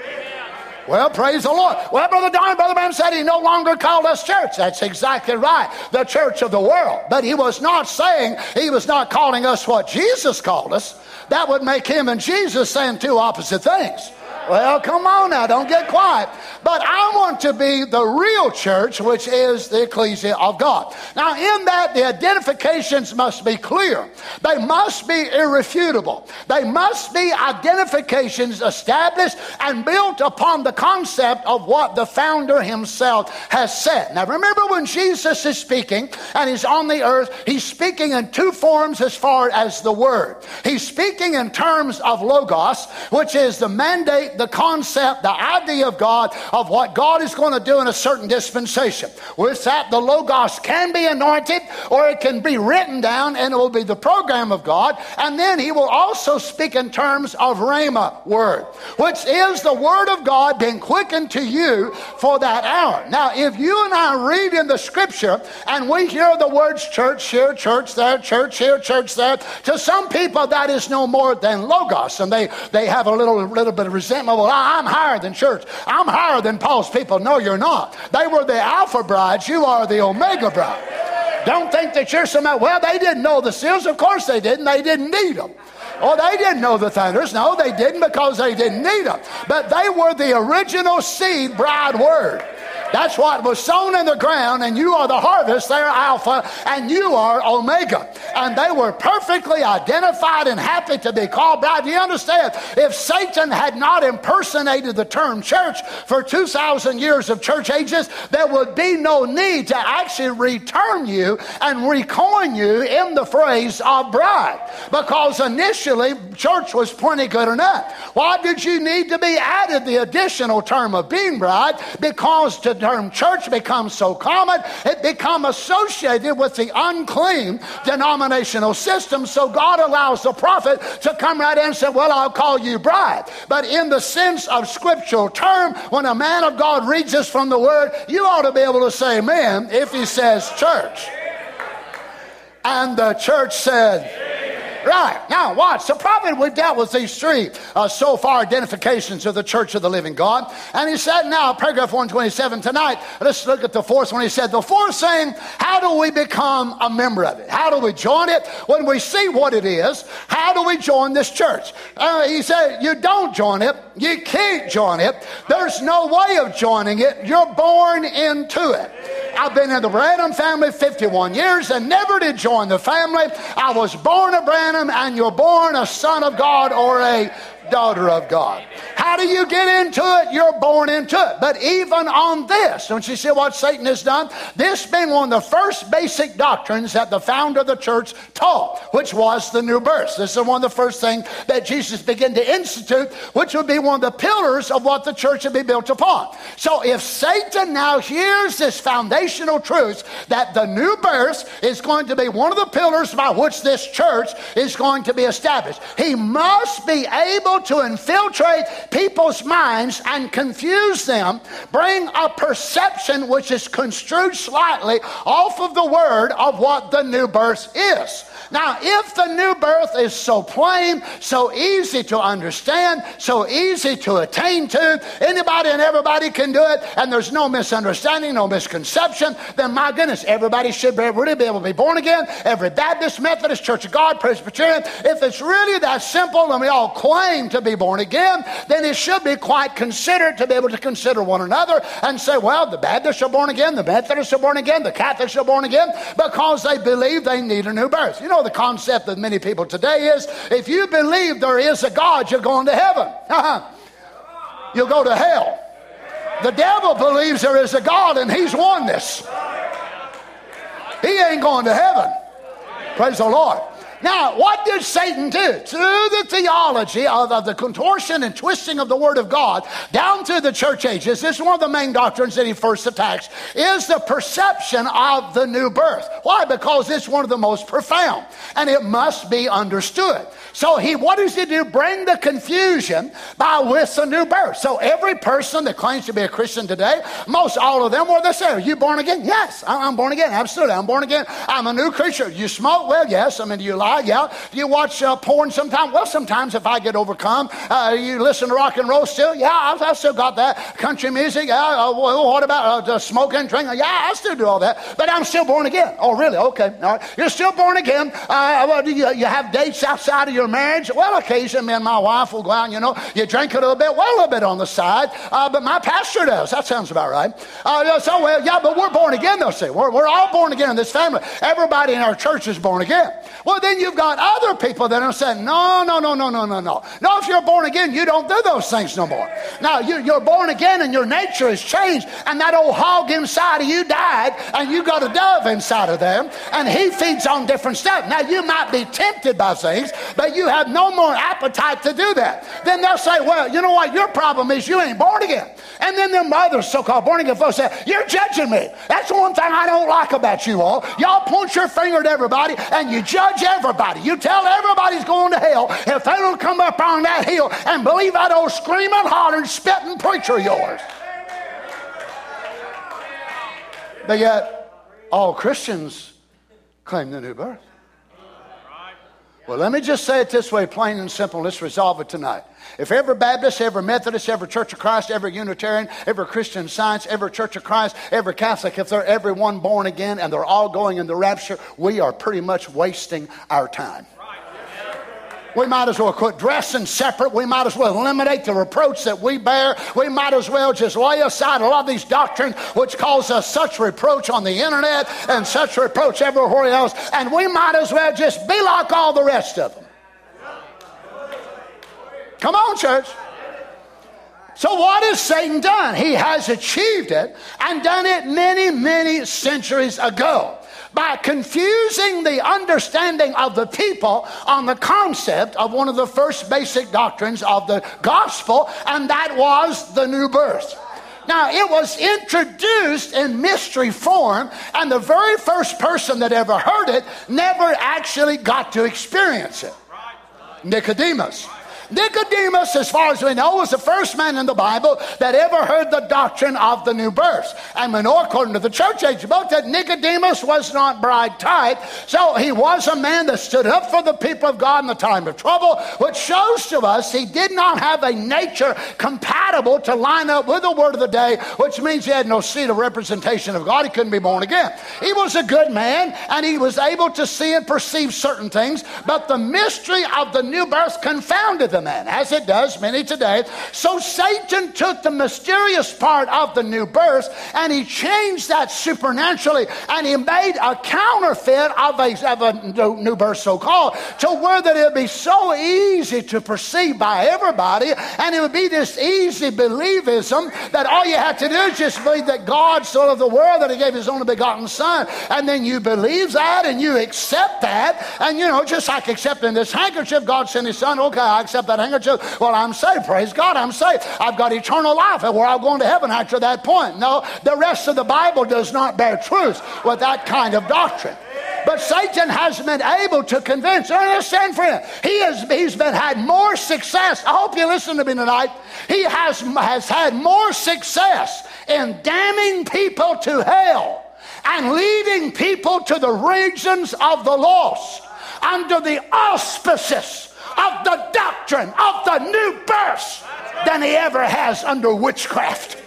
[SPEAKER 5] Well, praise the Lord. Well, Brother Don, Brother Branham said he no longer called us church. That's exactly right. The church of the world. But he was not saying, he was not calling us what Jesus called us. That would make him and Jesus saying two opposite things. Well, come on now, don't get quiet. But I want to be the real church, which is the ecclesia of God. Now, in that, the identifications must be clear. They must be irrefutable. They must be identifications established and built upon the concept of what the founder himself has said. Now, remember when Jesus is speaking and he's on the earth, he's speaking in two forms as far as the word. He's speaking in terms of logos, which is the mandate, the concept, the idea of God, of what God is going to do in a certain dispensation. With that, the Logos can be anointed or it can be written down and it will be the program of God. And then he will also speak in terms of Rhema word, which is the word of God being quickened to you for that hour. Now, if you and I read in the scripture and we hear the words church here, church there, church here, church there, to some people that is no more than Logos, and they, they have a little, little bit of resentment. Well, I'm higher than church. I'm higher than Paul's people. No, you're not. They were the Alpha brides. You are the Omega bride. Don't think that you're some... Well, they didn't know the seals. Of course they didn't. They didn't need them. Oh, they didn't know the thunders. No, they didn't because they didn't need them. But they were the original seed bride word. That's what was sown in the ground, and you are the harvest. They're Alpha, and you are Omega. And they were perfectly identified and happy to be called bride. Do you understand? If Satan had not impersonated the term church for two thousand years of church ages, there would be no need to actually return you and recoin you in the phrase of bride. Because initially, church was plenty good enough. Why did you need to be added the additional term of being bride? Because the term church becomes so common, it becomes associated with the unclean denominational system. So God allows the prophet to come right in and say, well, I'll call you bride. But in the sense of scriptural term, when a man of God reads this from the word, you ought to be able to say amen if he says church. And the church said, right. Now, watch. The prophet, we've dealt with these three uh, so far identifications of the church of the living God. And he said now, paragraph one twenty-seven tonight, let's look at the fourth one. He said, the fourth saying, how do we become a member of it? How do we join it? When we see what it is, how do we join this church? Uh, he said, you don't join it. You can't join it. There's no way of joining it. You're born into it. I've been in the Branham family fifty-one years and never did join the family. I was born a Branham, and you're born a son of God or a daughter of God. How do you get into it? You're born into it. But even on this, don't you see what Satan has done? This being one of the first basic doctrines that the founder of the church taught, which was the new birth. This is one of the first things that Jesus began to institute, which would be one of the pillars of what the church would be built upon. So if Satan now hears this foundational truth that the new birth is going to be one of the pillars by which this church is going to be established, he must be able to infiltrate people's minds and confuse them, bring a perception which is construed slightly off of the word of what the new birth is. Now, if the new birth is so plain, so easy to understand, so easy to attain to, anybody and everybody can do it, and there's no misunderstanding, no misconception, then my goodness, everybody should be, really be able to be born again. Every Baptist, Methodist, Church of God, Presbyterian, if it's really that simple and we all claim to be born again, then it should be quite considered to be able to consider one another and say, well, the Baptists are born again, the Methodists are born again, the Catholics are born again, because they believe they need a new birth. You know, the concept of many people today is, if you believe there is a God, you're going to heaven. You'll go to hell. The devil believes there is a God, and he's won this. He ain't going to heaven. Praise the Lord. Now, what did Satan do? Through the theology of, of the contortion and twisting of the Word of God down through the church ages, this is one of the main doctrines that he first attacks, is the perception of the new birth. Why? Because it's one of the most profound, and it must be understood. So he, what does he do? Bring the confusion by with the new birth. So every person that claims to be a Christian today, most all of them, what they say, are you born again? Yes, I'm born again. Absolutely, I'm born again. I'm a new creature. You smoke? Well, yes. I mean, do you lie? Yeah. Do you watch uh, porn sometimes? Well, sometimes if I get overcome. Uh, you listen to rock and roll still? Yeah, I've, I've still got that. Country music? Yeah. Uh, well, what about uh, smoking, drinking? Yeah, I still do all that. But I'm still born again. Oh, really? Okay. All right. You're still born again. Uh, well, do you, you have dates outside of your marriage? Well, occasionally me and my wife will go out, you know, you drink a little bit, well, a little bit on the side. Uh, but my pastor does. That sounds about right. Uh, so, well, yeah, but we're born again, they'll say. We're, we're all born again in this family. Everybody in our church is born again. Well, then you've got other people that are saying, no, no, no, no, no, no, no. No, if you're born again, you don't do those things no more. Now, you, you're born again and your nature has changed, and that old hog inside of you died, and you got a dove inside of them, and he feeds on different stuff. Now, you might be tempted by things, but you have no more appetite to do that. Then they'll say, well, you know what? Your problem is you ain't born again. And then them other so-called born again folks say, you're judging me. That's one thing I don't like about you all. Y'all point your finger at everybody and you judge everybody. You tell everybody's going to hell if they don't come up on that hill and believe that old screaming, hollering, spitting preacher of yours. But yet, all Christians claim the new birth. Well, let me just say it this way, plain and simple. Let's resolve it tonight. If every Baptist, every Methodist, every Church of Christ, every Unitarian, every Christian Science, every Church of Christ, every Catholic, if they're everyone born again and they're all going in the rapture, we are pretty much wasting our time. We might as well quit dressing separate. We might as well eliminate the reproach that we bear. We might as well just lay aside a lot of these doctrines which cause us such reproach on the internet and such reproach everywhere else. And we might as well just be like all the rest of them. Come on, church. So what has Satan done? He has achieved it and done it many, many centuries ago by confusing the understanding of the people on the concept of one of the first basic doctrines of the gospel, and that was the new birth. Now, it was introduced in mystery form, and the very first person that ever heard it never actually got to experience it. Nicodemus. Nicodemus, as far as we know, was the first man in the Bible that ever heard the doctrine of the new birth. And we know, according to the church age book, that Nicodemus was not bride type. So he was a man that stood up for the people of God in the time of trouble, which shows to us he did not have a nature compatible to line up with the word of the day, which means he had no seed of representation of God. He couldn't be born again. He was a good man, and he was able to see and perceive certain things, but the mystery of the new birth confounded them. Man, as it does many today. So Satan took the mysterious part of the new birth and he changed that supernaturally, and he made a counterfeit of a, of a new birth, so-called, to where that it would be so easy to perceive by everybody, and it would be this easy believism that all you have to do is just believe that God so loved the world that he gave his only begotten son, and then you believe that and you accept that, and you know, just like accepting this handkerchief, God sent his son, okay, I accept that handkerchief. Well, I'm saved. Praise God, I'm saved. I've got eternal life, and we're all going to heaven after that point. No, the rest of the Bible does not bear truth with that kind of doctrine. But Satan has been able to convince. Understand, friend, he has he's been had more success. I hope you listen to me tonight. He has has had more success in damning people to hell and leading people to the regions of the lost under the auspices of the doctrine of the new birth than he ever has under witchcraft.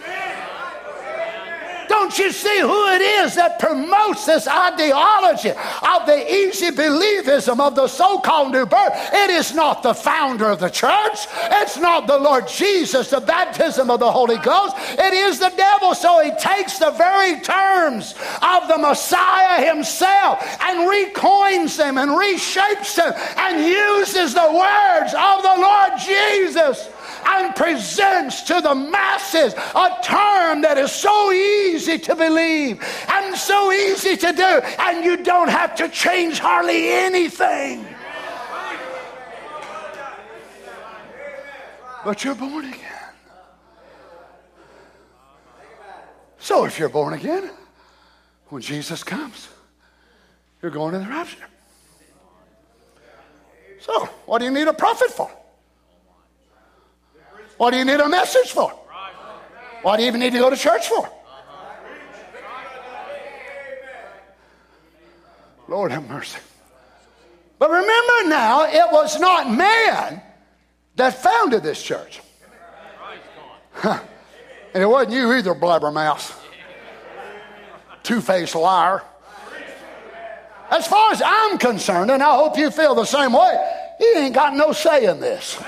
[SPEAKER 5] Don't you see who it is that promotes this ideology of the easy believism of the so-called new birth? It is not the founder of the church. It's not the Lord Jesus, the baptism of the Holy Ghost. It is the devil. So he takes the very terms of the Messiah himself and recoins them and reshapes them and uses the words of the Lord Jesus and presents to the masses a term that is so easy to believe and so easy to do, and you don't have to change hardly anything. But you're born again. So if you're born again, when Jesus comes, you're going to the rapture. So what do you need a prophet for? What do you need a message for? What do you even need to go to church for? Lord have mercy. But remember now, it was not man that founded this church. Huh. And it wasn't you either, blabbermouth. Two-faced liar. As far as I'm concerned, and I hope you feel the same way, he ain't got no say in this.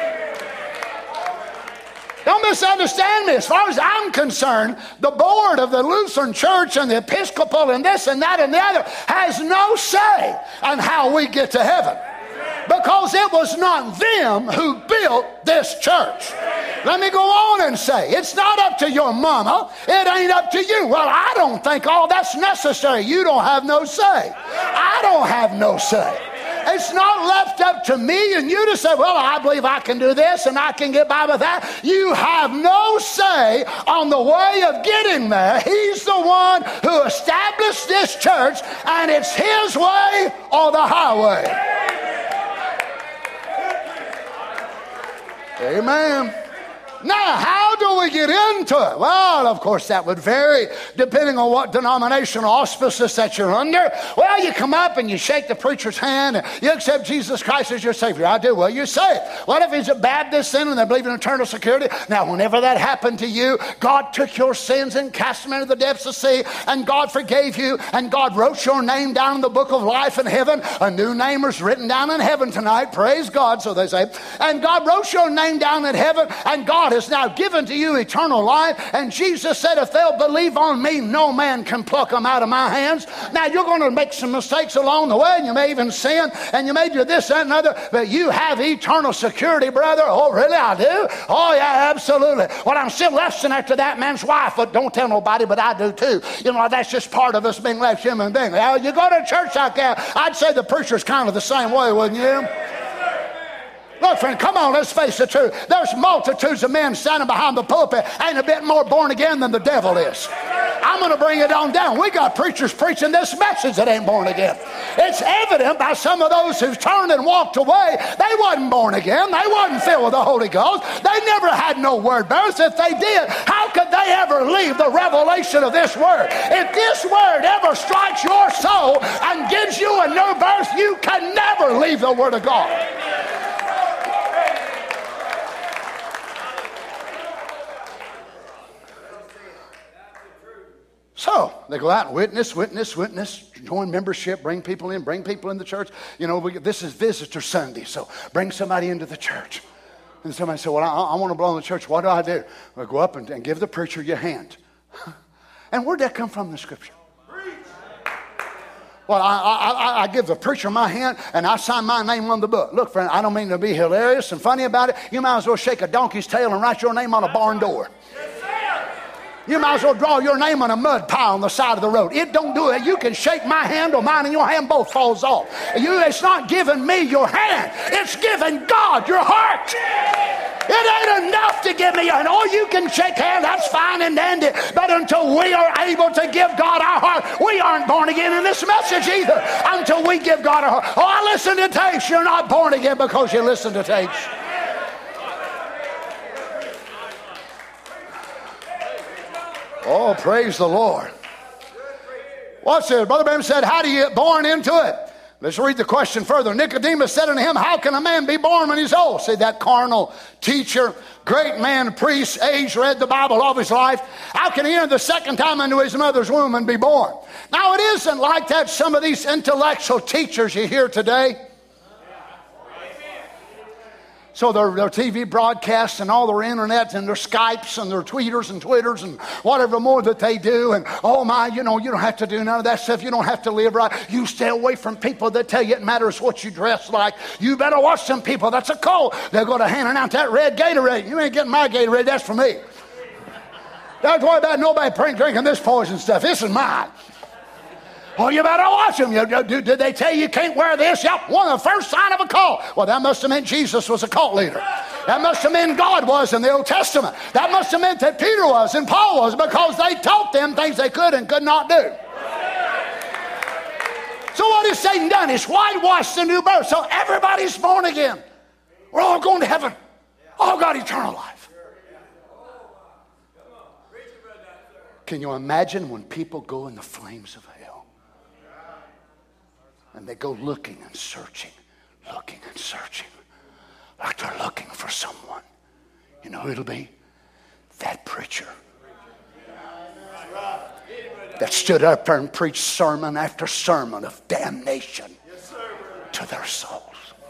[SPEAKER 5] Don't misunderstand me. As far as I'm concerned, the board of the Lutheran Church and the Episcopal and this and that and the other has no say on how we get to heaven. Because it was not them who built this church. Let me go on and say, it's not up to your mama. It ain't up to you. Well, I don't think all that's necessary. You don't have no say. I don't have no say. It's not left up to me and you to say, well, I believe I can do this and I can get by with that. You have no say on the way of getting there. He's the one who established this church, and it's his way or the highway. Amen. Now, how do we get into it? Well, of course, that would vary depending on what denominational auspices that you're under. Well, you come up and you shake the preacher's hand and you accept Jesus Christ as your Savior. I do. Well, you're saved. What if he's a Baptist then and they believe in eternal security? Now, whenever that happened to you, God took your sins and cast them into the depths of the sea, and God forgave you, and God wrote your name down in the book of life in heaven. A new name is written down in heaven tonight. Praise God, so they say. And God wrote your name down in heaven, and God has now given to you eternal life. And Jesus said, if they'll believe on me, no man can pluck them out of my hands. Now, you're going to make some mistakes along the way, and you may even sin, and you may do this, that, and other, but you have eternal security, brother. Oh, really? I do? Oh, yeah, absolutely. Well, I'm still lusting after that man's wife, but don't tell nobody, but I do too. You know, that's just part of us being left human beings. Now, you go to church like that, I'd say the preacher's kind of the same way, wouldn't you? Look, friend, come on, let's face the truth. There's multitudes of men standing behind the pulpit ain't a bit more born again than the devil is. I'm going to bring it on down. We got preachers preaching this message that ain't born again. It's evident by some of those who've turned and walked away, they wasn't born again. They wasn't filled with the Holy Ghost. They never had no word birth. If they did, how could they ever leave the revelation of this word? If this word ever strikes your soul and gives you a new birth, you can never leave the word of God. So they go out and witness, witness, witness, join membership, bring people in, bring people in the church. You know, we, this is Visitor Sunday, so bring somebody into the church. And somebody said, well, I, I want to belong to the church. What do I do? Well, go up and, and give the preacher your hand. And where'd that come from in the scripture? Well, I, I, I give the preacher my hand and I sign my name on the book. Look, friend, I don't mean to be hilarious and funny about it. You might as well shake a donkey's tail and write your name on a barn door. You might as well draw your name on a mud pile on the side of the road. It don't do it. You can shake my hand or mine and your hand both falls off. You, it's not giving me your hand. It's giving God your heart. It ain't enough to give me your hand. Oh, you can shake hands. That's fine and dandy. But until we are able to give God our heart, we aren't born again in this message either. Until we give God our heart. Oh, I listen to tapes. You're not born again because you listen to tapes. Oh, praise the Lord. What's this? Brother Branham said, how do you get born into it? Let's read the question further. Nicodemus said unto him, how can a man be born when he's old? See, that carnal teacher, great man, priest, age, read the Bible all of his life. How can he enter the second time into his mother's womb and be born? Now, it isn't like that some of these intellectual teachers you hear today. So their, their T V broadcasts and all their internet and their Skypes and their tweeters and Twitters and whatever more that they do. And, oh, my, you know, you don't have to do none of that stuff. You don't have to live right. You stay away from people that tell you it matters what you dress like. You better watch some people. That's a cult. They're going to hand out that red Gatorade. You ain't getting my Gatorade. That's for me. Don't worry about nobody drinking this poison stuff. This is mine. Oh, you better watch them. You, you, did they tell you you can't wear this? Yep, one of the first sign of a cult. Well, that must have meant Jesus was a cult leader. That must have meant God was in the Old Testament. That must have meant that Peter was and Paul was, because they taught them things they could and could not do. So what has Satan done? He's whitewashed the new birth. So everybody's born again. We're all going to heaven. All got eternal life. Can you imagine when people go in the flames of hell? And they go looking and searching, looking and searching, like they're looking for someone. You know who it'll be? That preacher that stood up there and preached sermon after sermon of damnation to their souls.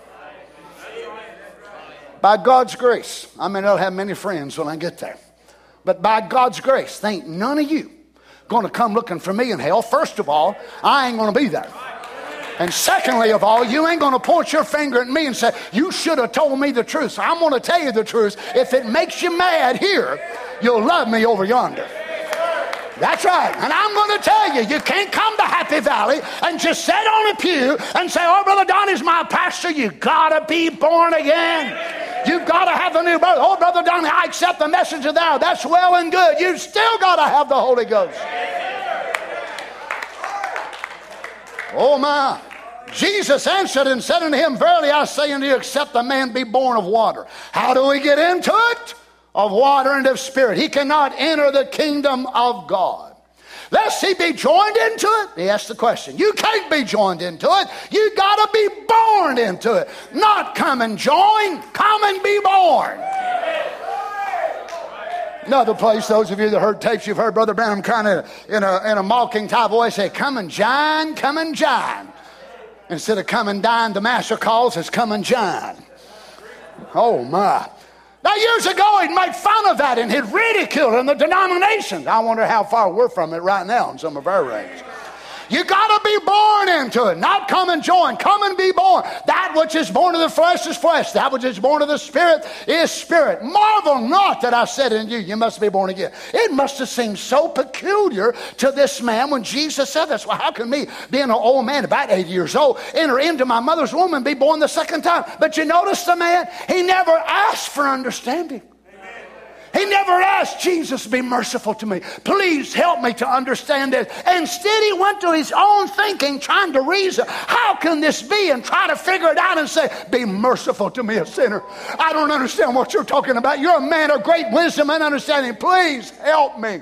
[SPEAKER 5] By God's grace, I mean, I'll have many friends when I get there. But by God's grace, there ain't none of you going to come looking for me in hell. First of all, I ain't going to be there. And secondly of all, you ain't going to point your finger at me and say, you should have told me the truth. So I'm going to tell you the truth. If it makes you mad here, you'll love me over yonder. That's right. And I'm going to tell you, you can't come to Happy Valley and just sit on a pew and say, oh, Brother Donnie's my pastor. You got to be born again. You've got to have a new birth. Oh, Brother Donnie, I accept the message of thou. That's well and good. You've still got to have the Holy Ghost. Oh, my. Jesus answered and said unto him, verily I say unto you, except a man be born of water. How do we get into it? of water and of spirit, he cannot enter the kingdom of God. Lest he be joined into it. He asked the question. You can't be joined into it. You got to be born into it. Not come and join, come and be born. Another place, those of you that heard tapes, you've heard Brother Branham kind of in a, in a mocking type of way say, come and join, come and join. Instead of come and dine, the master calls us come and join. Oh my. Now years ago he'd made fun of that and he'd ridiculed in the denominations. I wonder how far we're from it right now in some of our ranks. You got to be born into it, not come and join. Come and be born. That which is born of the flesh is flesh. That which is born of the spirit is spirit. Marvel not that I said in you, you must be born again. It must have seemed so peculiar to this man when Jesus said this. Well, how can me, being an old man, about eighty years old, enter into my mother's womb and be born the second time? But you notice the man, he never asked for understanding. He never asked Jesus, be merciful to me. Please help me to understand it. Instead, he went to his own thinking, trying to reason, how can this be? And try to figure it out and say, be merciful to me, a sinner. I don't understand what you're talking about. You're a man of great wisdom and understanding. Please help me.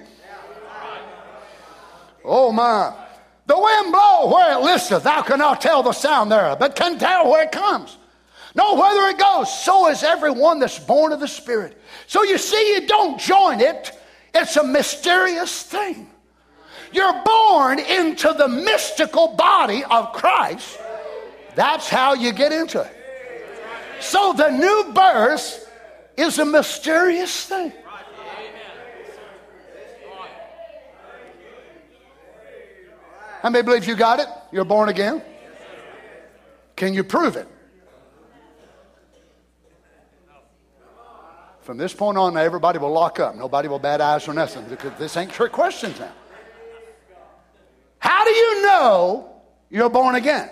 [SPEAKER 5] Oh, my. The wind blow where it listeth. Thou cannot tell the sound thereof, but can tell where it comes. Know whither it goes. So is everyone that's born of the Spirit. So you see, you don't join it. It's a mysterious thing. You're born into the mystical body of Christ. That's how you get into it. So the new birth is a mysterious thing. How many believe you got it? You're born again? Can you prove it? From this point on, everybody will lock up. Nobody will bat eyes or nothing, because this ain't trick questions now. How do you know you're born again?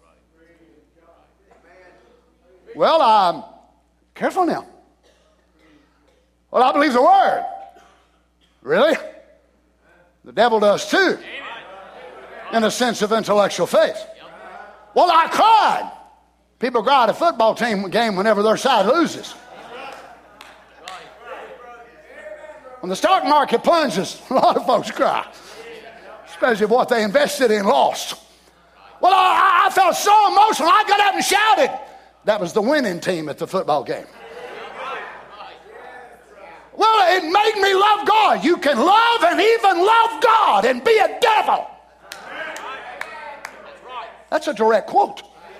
[SPEAKER 5] Well, um, careful now. Well, I believe the Word. Really? The devil does too, in a sense of intellectual faith. Well, I cried. People cry at a football team game whenever their side loses. When the stock market plunges, a lot of folks cry, especially if what they invested in lost. Well, I, I felt so emotional, I got up and shouted. That was the winning team at the football game. Well, it made me love God. You can love and even love God and be a devil. That's a direct quote.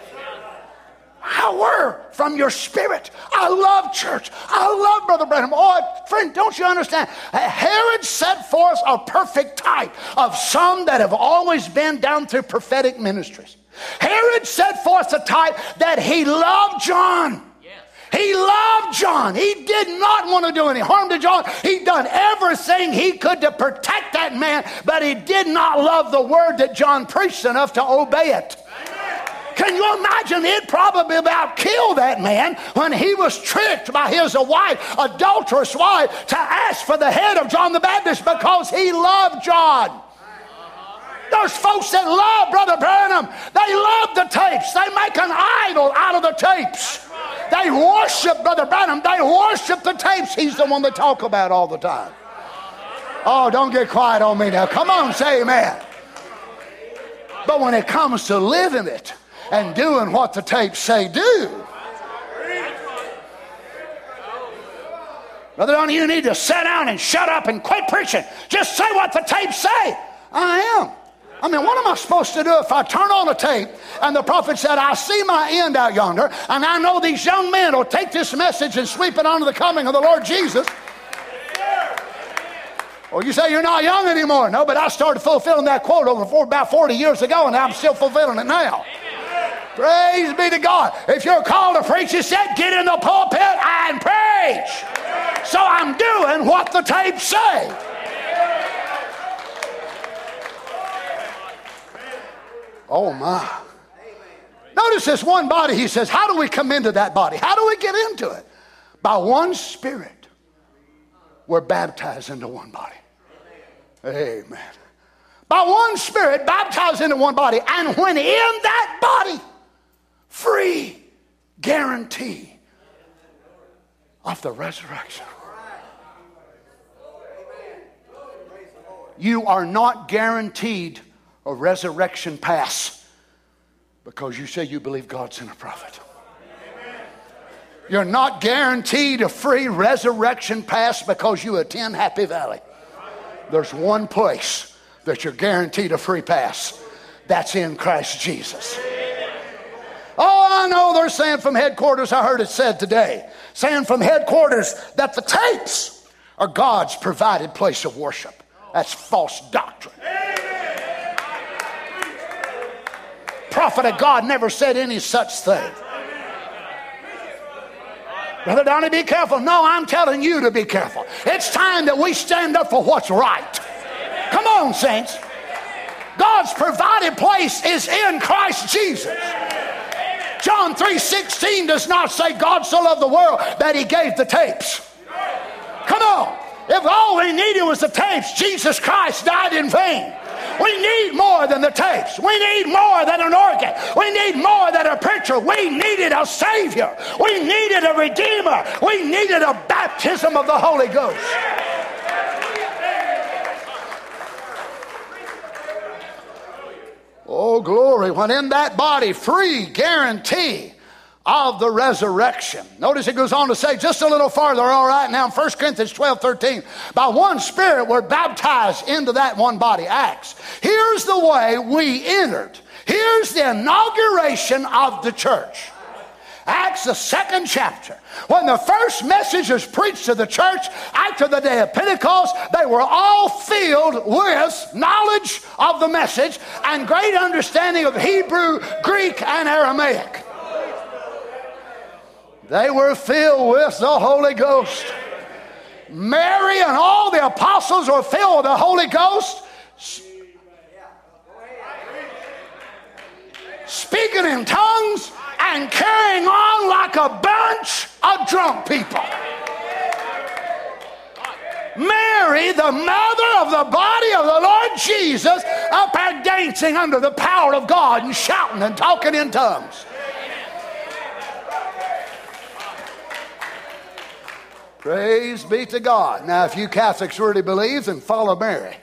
[SPEAKER 5] Hour from your spirit. I love church. I love Brother Branham. Oh, friend, don't you understand? Herod set forth a perfect type of some that have always been down through prophetic ministries. Herod set forth a type that he loved John. He loved John. He did not want to do any harm to John. He'd done everything he could to protect that man, but he did not love the word that John preached enough to obey it. Can you imagine? It probably about killed that man when he was tricked by his wife, adulterous wife, to ask for the head of John the Baptist because he loved John. There's folks that love Brother Branham. They love the tapes. They make an idol out of the tapes. They worship Brother Branham. They worship the tapes. He's the one they talk about all the time. Oh, don't get quiet on me now. Come on, say amen. But when it comes to living it and doing what the tapes say do, Brother Donnie, you need to sit down and shut up and quit preaching. Just say what the tapes say. I am. I mean, what am I supposed to do if I turn on a tape and the prophet said, I see my end out yonder, and I know these young men will take this message and sweep it onto the coming of the Lord Jesus? Or you say you're not young anymore. No, but I started fulfilling that quote over for about forty years ago, and I'm still fulfilling it now. Praise be to God. If you're called to preach, he said, get in the pulpit and preach. So I'm doing what the tapes say. Oh my. Notice this one body, he says, how do we come into that body? How do we get into it? By one Spirit, we're baptized into one body. Amen. By one Spirit, baptized into one body. And when in that body, free guarantee of the resurrection. you are not guaranteed a resurrection pass because you say you believe God sent a prophet. You're not guaranteed a free resurrection pass because you attend Happy Valley. There's one place that you're guaranteed a free pass. That's in Christ Jesus. Oh, I know they're saying from headquarters, I heard it said today, saying from headquarters that the tapes are God's provided place of worship. That's false doctrine. Prophet of God never said any such thing. Brother Donnie, be careful. No, I'm telling you to be careful. It's time that we stand up for what's right. Come on, saints. God's provided place is in Christ Jesus. John three sixteen does not say God so loved the world that he gave the tapes. Come on. If all we needed was the tapes, Jesus Christ died in vain. We need more than the tapes. We need more than an organ. We need more than a preacher. We needed a Savior. We needed a Redeemer. We needed a baptism of the Holy Ghost. Oh, glory. When in that body, free guarantee of the resurrection. Notice it goes on to say just a little farther, all right, now in First Corinthians twelve thirteen, by one Spirit we're baptized into that one body, Acts. Here's the way we entered. Here's the inauguration of the church. Acts, the second chapter. When the first message was preached to the church after the day of Pentecost, they were all filled with knowledge of the message and great understanding of Hebrew, Greek, and Aramaic. They were filled with the Holy Ghost. Mary and all the apostles were filled with the Holy Ghost, speaking in tongues and carrying on like a bunch of drunk people. Mary, the mother of the body of the Lord Jesus, up there dancing under the power of God and shouting and talking in tongues. Praise be to God. Now, if you Catholics really believe, then follow Mary.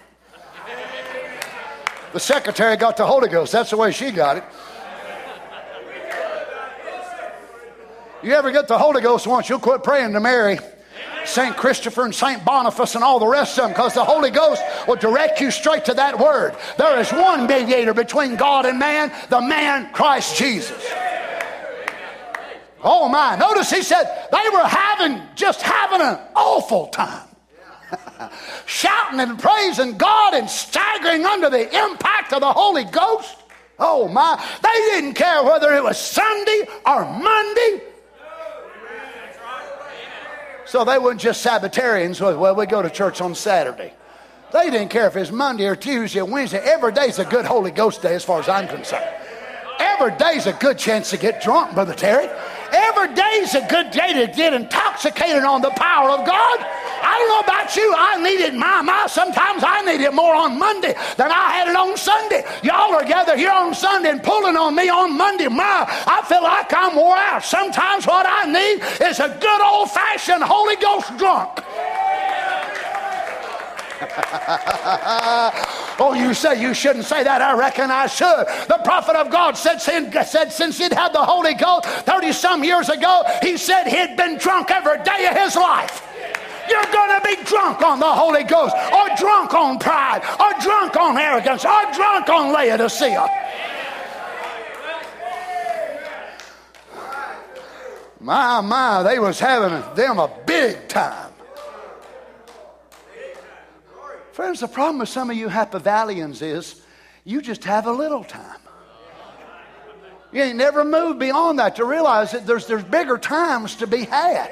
[SPEAKER 5] The secretary got the Holy Ghost. That's the way she got it. You ever get the Holy Ghost once, you'll quit praying to Mary, Saint Christopher and Saint Boniface and all the rest of them, because the Holy Ghost will direct you straight to that word. There is one mediator between God and man, the man Christ Jesus. Oh my, notice he said they were having, just having an awful time. Shouting and praising God and staggering under the impact of the Holy Ghost. Oh my, they didn't care whether it was Sunday or Monday. So they weren't just Sabbatarians, well, we go to church on Saturday. They didn't care if it's Monday or Tuesday or Wednesday. Every day's a good Holy Ghost day as far as I'm concerned. Every day's a good chance to get drunk, Brother Terry. Every day's a good day to get intoxicated on the power of God. I don't know about you. I need it, my, my. Sometimes I need it more on Monday than I had it on Sunday. Y'all are gathered here on Sunday and pulling on me on Monday. My, I feel like I'm wore out. Sometimes what I need is a good old-fashioned Holy Ghost drunk. Oh, you say you shouldn't say that. I reckon I should. The prophet of God said, said since he'd had the Holy Ghost thirty some years ago, he said he'd been drunk every day of his life. You're going to be drunk on the Holy Ghost, or drunk on pride, or drunk on arrogance, or drunk on Laodicea. My, my, they was having them a big time. Friends, the problem with some of you Happy Valleyans is you just have a little time. You ain't never moved beyond that to realize that there's, there's bigger times to be had.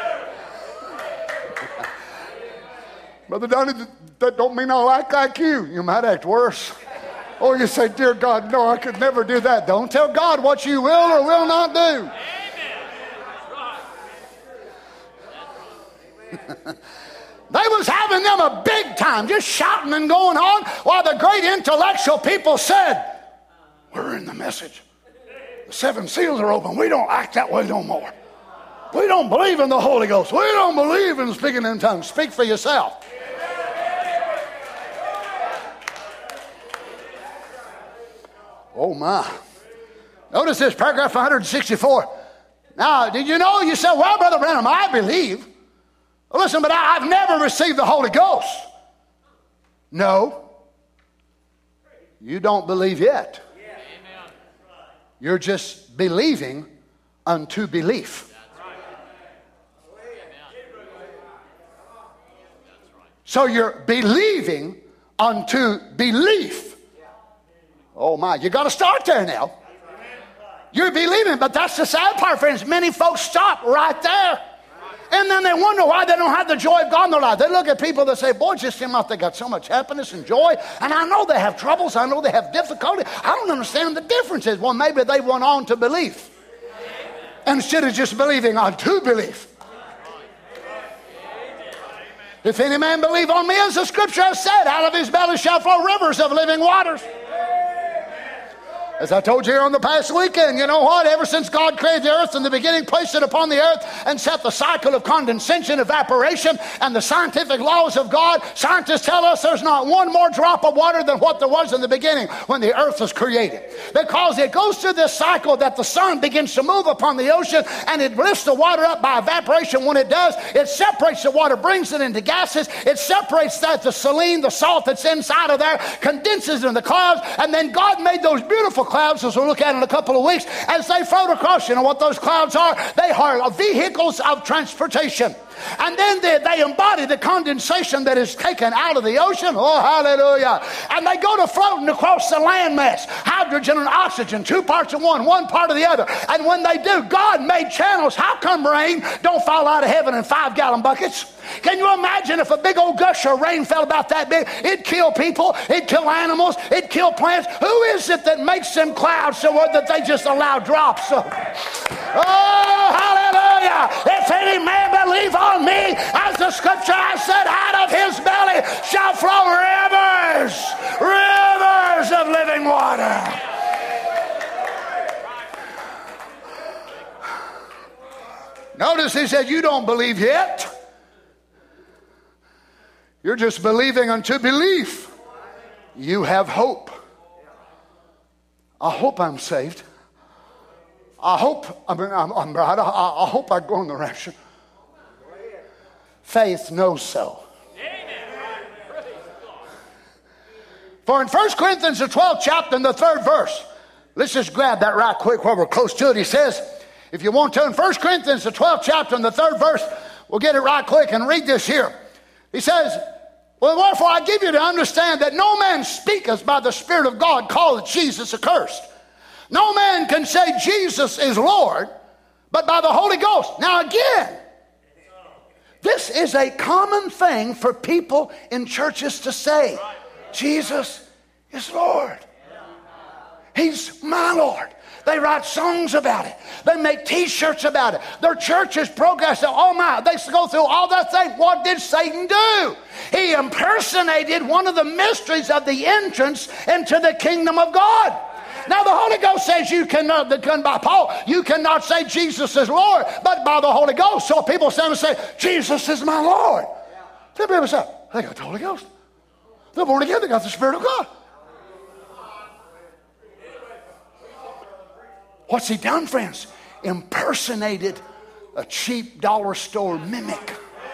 [SPEAKER 5] Brother Donnie, that don't mean I like like you. You might act worse. Or you say, dear God, no, I could never do that. Don't tell God what you will or will not do. They was having them a big time, just shouting and going on, while the great intellectual people said, we're in the message. The seven seals are open. We don't act that way no more. We don't believe in the Holy Ghost. We don't believe in speaking in tongues. Speak for yourself. Oh my. Notice this, paragraph one hundred sixty-four. Now, did you know? You said, well, Brother Branham, I believe. Well, listen, but I, I've never received the Holy Ghost. No. You don't believe yet. You're just believing unto belief. So you're believing unto belief. Oh my, you got to start there now. You're believing, but that's the sad part, friends. Many folks stop right there. And then they wonder why they don't have the joy of God in their life. They look at people that say, boy, it just seems like they got so much happiness and joy. And I know they have troubles. I know they have difficulty. I don't understand the differences. Well, maybe they went on to belief instead of just believing unto belief. If any man believe on me, as the scripture has said, out of his belly shall flow rivers of living waters. As I told you here on the past weekend, you know what? Ever since God created the earth in the beginning, placed it upon the earth, and set the cycle of condensation, evaporation, and the scientific laws of God, scientists tell us there's not one more drop of water than what there was in the beginning when the earth was created. Because it goes through this cycle that the sun begins to move upon the ocean, and it lifts the water up by evaporation. When it does, it separates the water, brings it into gases. It separates that, the saline, the salt that's inside of there, condenses it in the clouds, and then God made those beautiful clouds, as we'll look at in a couple of weeks, as they float across. You know what those clouds are? They are vehicles of transportation. And then they, they embody the condensation that is taken out of the ocean. Oh, hallelujah. And they go to floating across the landmass. Hydrogen and oxygen, two parts of one, one part of the other. And when they do, God made channels. How come rain don't fall out of heaven in five-gallon buckets? Can you imagine if a big old gush of rain fell about that big? It'd kill people. It'd kill animals. It'd kill plants. Who is it that makes them clouds so that they just allow drops of? Oh, hallelujah. If any man believe on me, as the scripture has said, out of his belly shall flow rivers, rivers of living water. Notice he said, you don't believe yet. You're just believing unto belief. You have hope. I hope I'm saved. I hope I'm, I'm, I'm right. I, I hope I go in the rapture. Faith knows so. For in First Corinthians, the twelfth chapter, and the third verse, let's just grab that right quick while we're close to it. He says, if you want to, in First Corinthians, the twelfth chapter, and the third verse, we'll get it right quick and read this here. He says, well, wherefore I give you to understand that no man speaketh by the Spirit of God, calleth Jesus accursed. No man can say Jesus is Lord, but by the Holy Ghost. Now again, this is a common thing for people in churches to say. Jesus is Lord. He's my Lord. They write songs about it. They make t-shirts about it. Their churches progress. Oh my, they go through all that thing. What did Satan do? He impersonated one of the mysteries of the entrance into the kingdom of God. Now the Holy Ghost says you cannot, by Paul, you cannot say Jesus is Lord, but by the Holy Ghost. So people stand and say, Jesus is my Lord. Then people say, they got the Holy Ghost. They're born again, they got the Spirit of God. What's he done, friends? Impersonated a cheap dollar store mimic.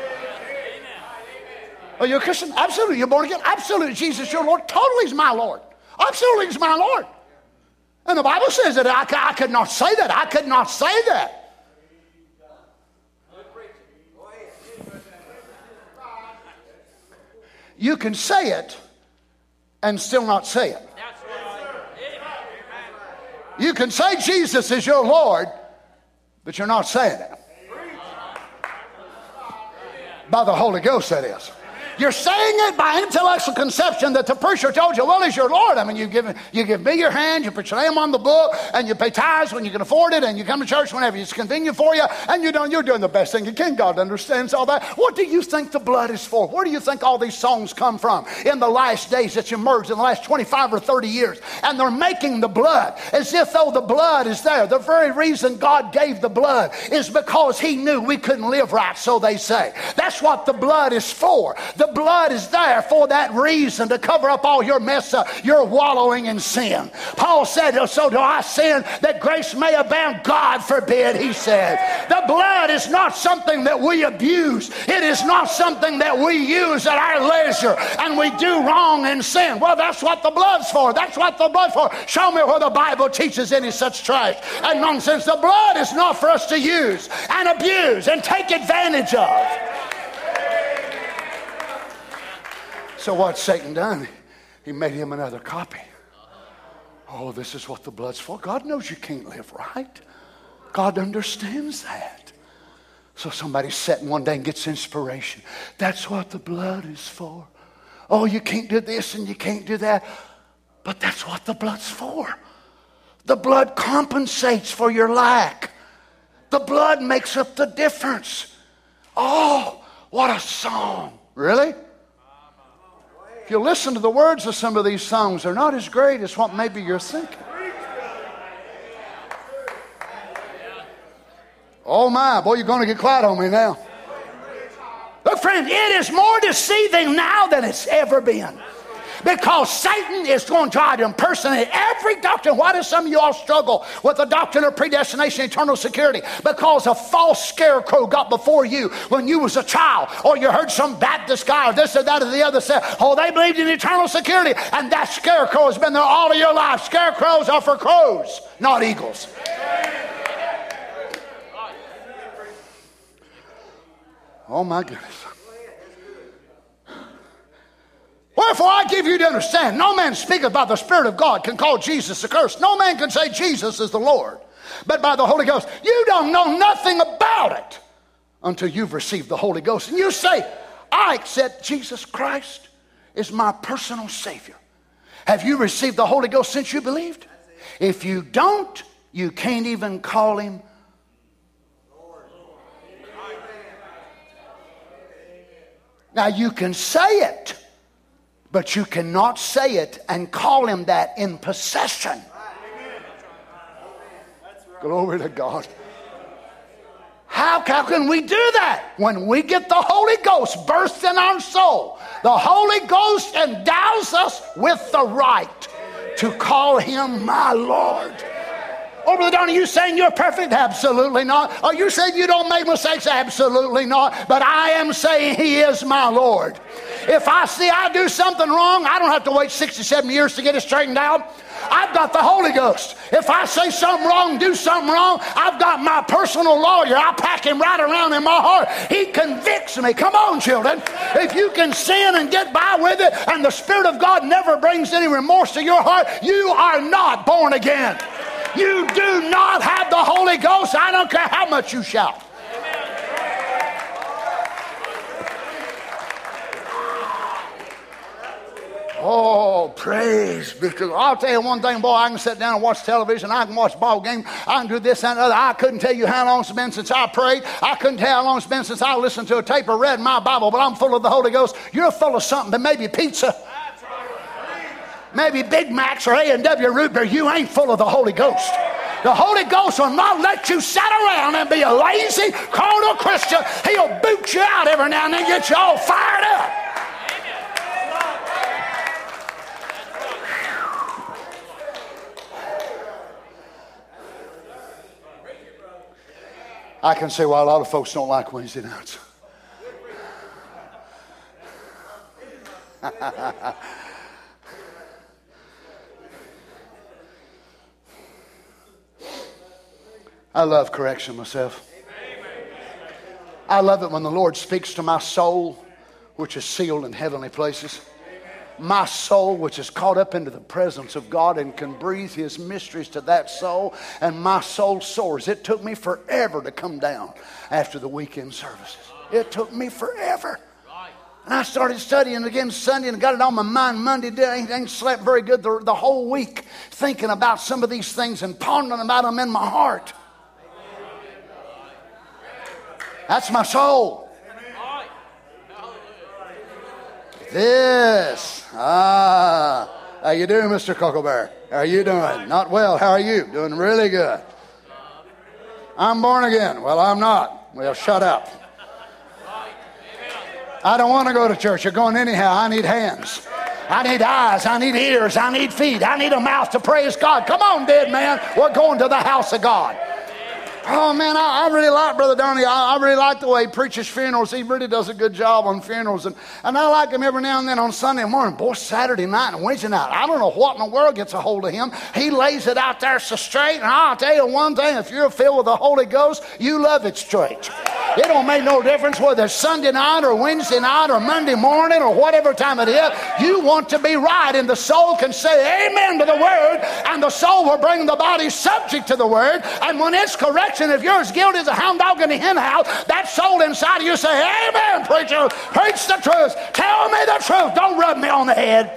[SPEAKER 5] Are you a Christian? Absolutely. You're born again? Absolutely. Jesus, your Lord. Totally is my Lord. Absolutely is my Lord. And the Bible says that I, I could not say that. I could not say that. You can say it and still not say it. You can say Jesus is your Lord, but you're not saying it. By the Holy Ghost, that is. You're saying it by intellectual conception that the preacher told you, well, he's your Lord. I mean, you give, you give me your hand, you put your name on the book, and you pay tithes when you can afford it, and you come to church whenever it's convenient for you, and you're doing, you're doing the best thing you can. God understands all that. What do you think the blood is for? Where do you think all these songs come from in the last days that's emerged in the last twenty-five or thirty years? And they're making the blood as if though the blood is there. The very reason God gave the blood is because he knew we couldn't live right, so they say. That's what the blood is for. The blood is there for that reason, to cover up all your mess up, your wallowing in sin. Paul said, so do I sin that grace may abound? God forbid, he said. The blood is not something that we abuse. It is not something that we use at our leisure and we do wrong and sin. Well, that's what the blood's for. That's what the blood's for. Show me where the Bible teaches any such trash and nonsense. The blood is not for us to use and abuse and take advantage of. So what's Satan done? He made him another copy. Oh, this is what the blood's for. God knows you can't live right. God understands that. So somebody's sitting one day and gets inspiration. That's what the blood is for. Oh, you can't do this and you can't do that. But that's what the blood's for. The blood compensates for your lack. The blood makes up the difference. Oh, what a song. Really? If you listen to the words of some of these songs, they're not as great as what maybe you're thinking. Oh my, boy, you're going to get quiet on me now. Look, friend, it is more deceiving now than it's ever been. Because Satan is going to try to impersonate every doctrine. Why do some of you all struggle with the doctrine of predestination, eternal security? Because a false scarecrow got before you when you was a child. Or you heard some Baptist guy or this or that or the other say, oh, they believed in eternal security. And that scarecrow has been there all of your life. Scarecrows are for crows, not eagles. Oh, my goodness. Wherefore I give you to understand, no man speaketh by the Spirit of God can call Jesus accursed. No man can say Jesus is the Lord, but by the Holy Ghost. You don't know nothing about it until you've received the Holy Ghost. And you say, I accept Jesus Christ as my personal Savior. Have you received the Holy Ghost since you believed? If you don't, you can't even call him Lord. Now you can say it, but you cannot say it and call him that in possession. Glory to God. How, how can we do that? When we get the Holy Ghost burst in our soul, the Holy Ghost endows us with the right to call him my Lord. Oh, Brother Donnie, you saying you're perfect? Absolutely not. Are you saying you don't make mistakes? Absolutely not. But I am saying he is my Lord. If I see I do something wrong, I don't have to wait sixty-seven years to get it straightened out. I've got the Holy Ghost. If I say something wrong, do something wrong, I've got my personal lawyer. I pack him right around in my heart. He convicts me. Come on, children. If you can sin and get by with it, and the Spirit of God never brings any remorse to your heart, you are not born again. You do not have the Holy Ghost. I don't care how much you shout. Oh, praise. Because I'll tell you one thing, boy, I can sit down and watch television. I can watch ball game. I can do this and other. I couldn't tell you how long it's been since I prayed. I couldn't tell how long it's been since I listened to a tape or read my Bible, but I'm full of the Holy Ghost. You're full of something, but maybe pizza. Maybe Big Macs or A and W root beer. You ain't full of the Holy Ghost. The Holy Ghost will not let you sit around and be a lazy, carnal Christian. He'll boot you out every now and then, get you all fired up. I can see why a lot of folks don't like Wednesday nights. I love correction myself. I love it when the Lord speaks to my soul, which is sealed in heavenly places. My soul, which is caught up into the presence of God and can breathe his mysteries to that soul, and my soul soars. It took me forever to come down after the weekend services. It took me forever. And I started studying again Sunday and got it on my mind Monday. I ain't, ain't slept very good the, the whole week, thinking about some of these things and pondering about them in my heart. That's my soul. This. Ah. How you doing, Mister Cocoa Bear? How are you doing? Not well. How are you? Doing really good. I'm born again. Well, I'm not. Well, shut up. I don't want to go to church. You're going anyhow. I need hands. I need eyes. I need ears. I need feet. I need a mouth to praise God. Come on, dead man. We're going to the house of God. Oh, man, I, I really like Brother Donnie. I, I really like the way he preaches funerals. He really does a good job on funerals. And, and I like him every now and then on Sunday morning. Boy, Saturday night and Wednesday night, I don't know what in the world gets a hold of him. He lays it out there so straight. And I'll tell you one thing, if you're filled with the Holy Ghost, you love it straight. It don't make no difference whether it's Sunday night or Wednesday night or Monday morning or whatever time it is. You want to be right, and the soul can say amen to the word, and the soul will bring the body subject to the word. And when it's correction, if you're as guilty as a hound dog in the hen house, that soul inside of you say, amen, preacher. Preach the truth. Tell me the truth. Don't rub me on the head.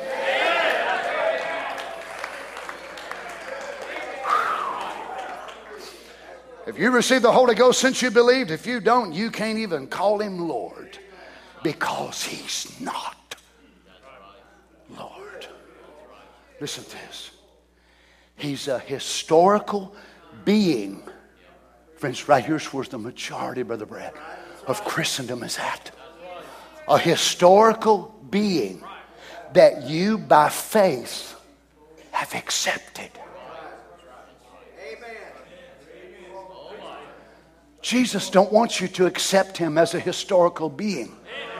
[SPEAKER 5] If you receive the Holy Ghost since you believed, if you don't, you can't even call him Lord, because he's not Lord. Listen to this. He's a historical being. Friends, right here's where the majority, Brother Brad, of Christendom is at. A historical being that you by faith have accepted. Jesus don't want you to accept him as a historical being.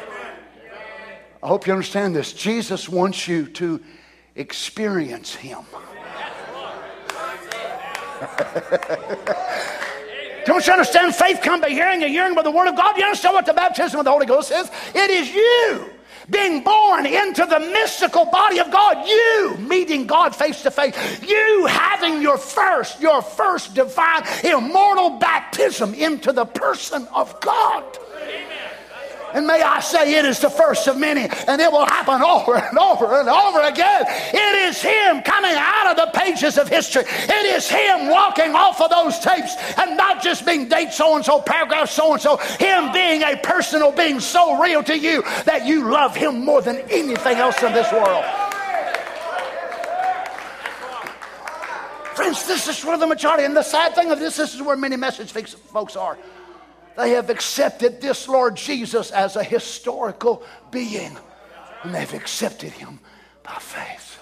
[SPEAKER 5] I hope you understand this. Jesus wants you to experience him. Don't you understand? Faith comes by hearing, and hearing by the word of God. You understand what the baptism of the Holy Ghost is? It is you being born into the mystical body of God. You meeting God face to face. You having your first, your first divine, immortal baptism into the person of God. And may I say, it is the first of many, and it will happen over and over and over again. It is him coming out of the pages of history. It is him walking off of those tapes and not just being date so-and-so, paragraph so-and-so. Him being a personal being so real to you that you love him more than anything else in this world. Friends, this is where the majority, and the sad thing of this, this is where many message folks are. They have accepted this Lord Jesus as a historical being, and they've accepted him by faith.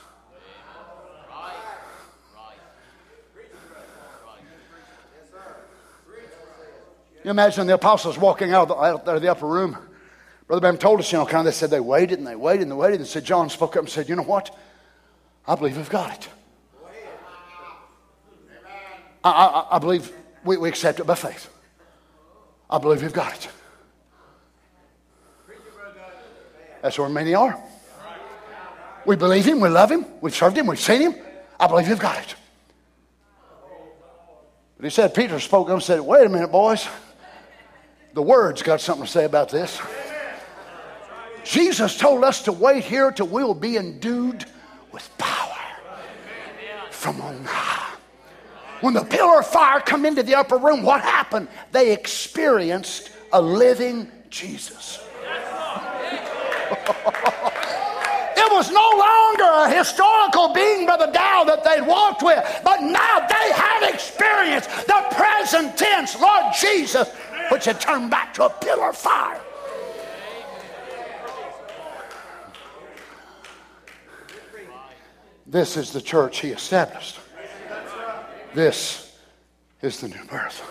[SPEAKER 5] You imagine the apostles walking out of the, out there, the upper room. Brother Bam told us, you know, kind of, they said they waited and they waited and they waited, and said, John spoke up and said, you know what? I believe we've got it. I, I, I believe we, we accept it by faith. I believe we've got it. That's where many are. We believe him, we love him, we've served him, we've seen him. I believe we've got it. But he said, Peter spoke up and said, wait a minute, boys. The word's got something to say about this. Jesus told us to wait here till we'll be endued with power from on high. When the pillar of fire come into the upper room, what happened? They experienced a living Jesus. It was no longer a historical being, Brother Dow, that they'd walked with, but now they had experienced the present tense Lord Jesus, which had turned back to a pillar of fire. This is the church he established. This is the new birth.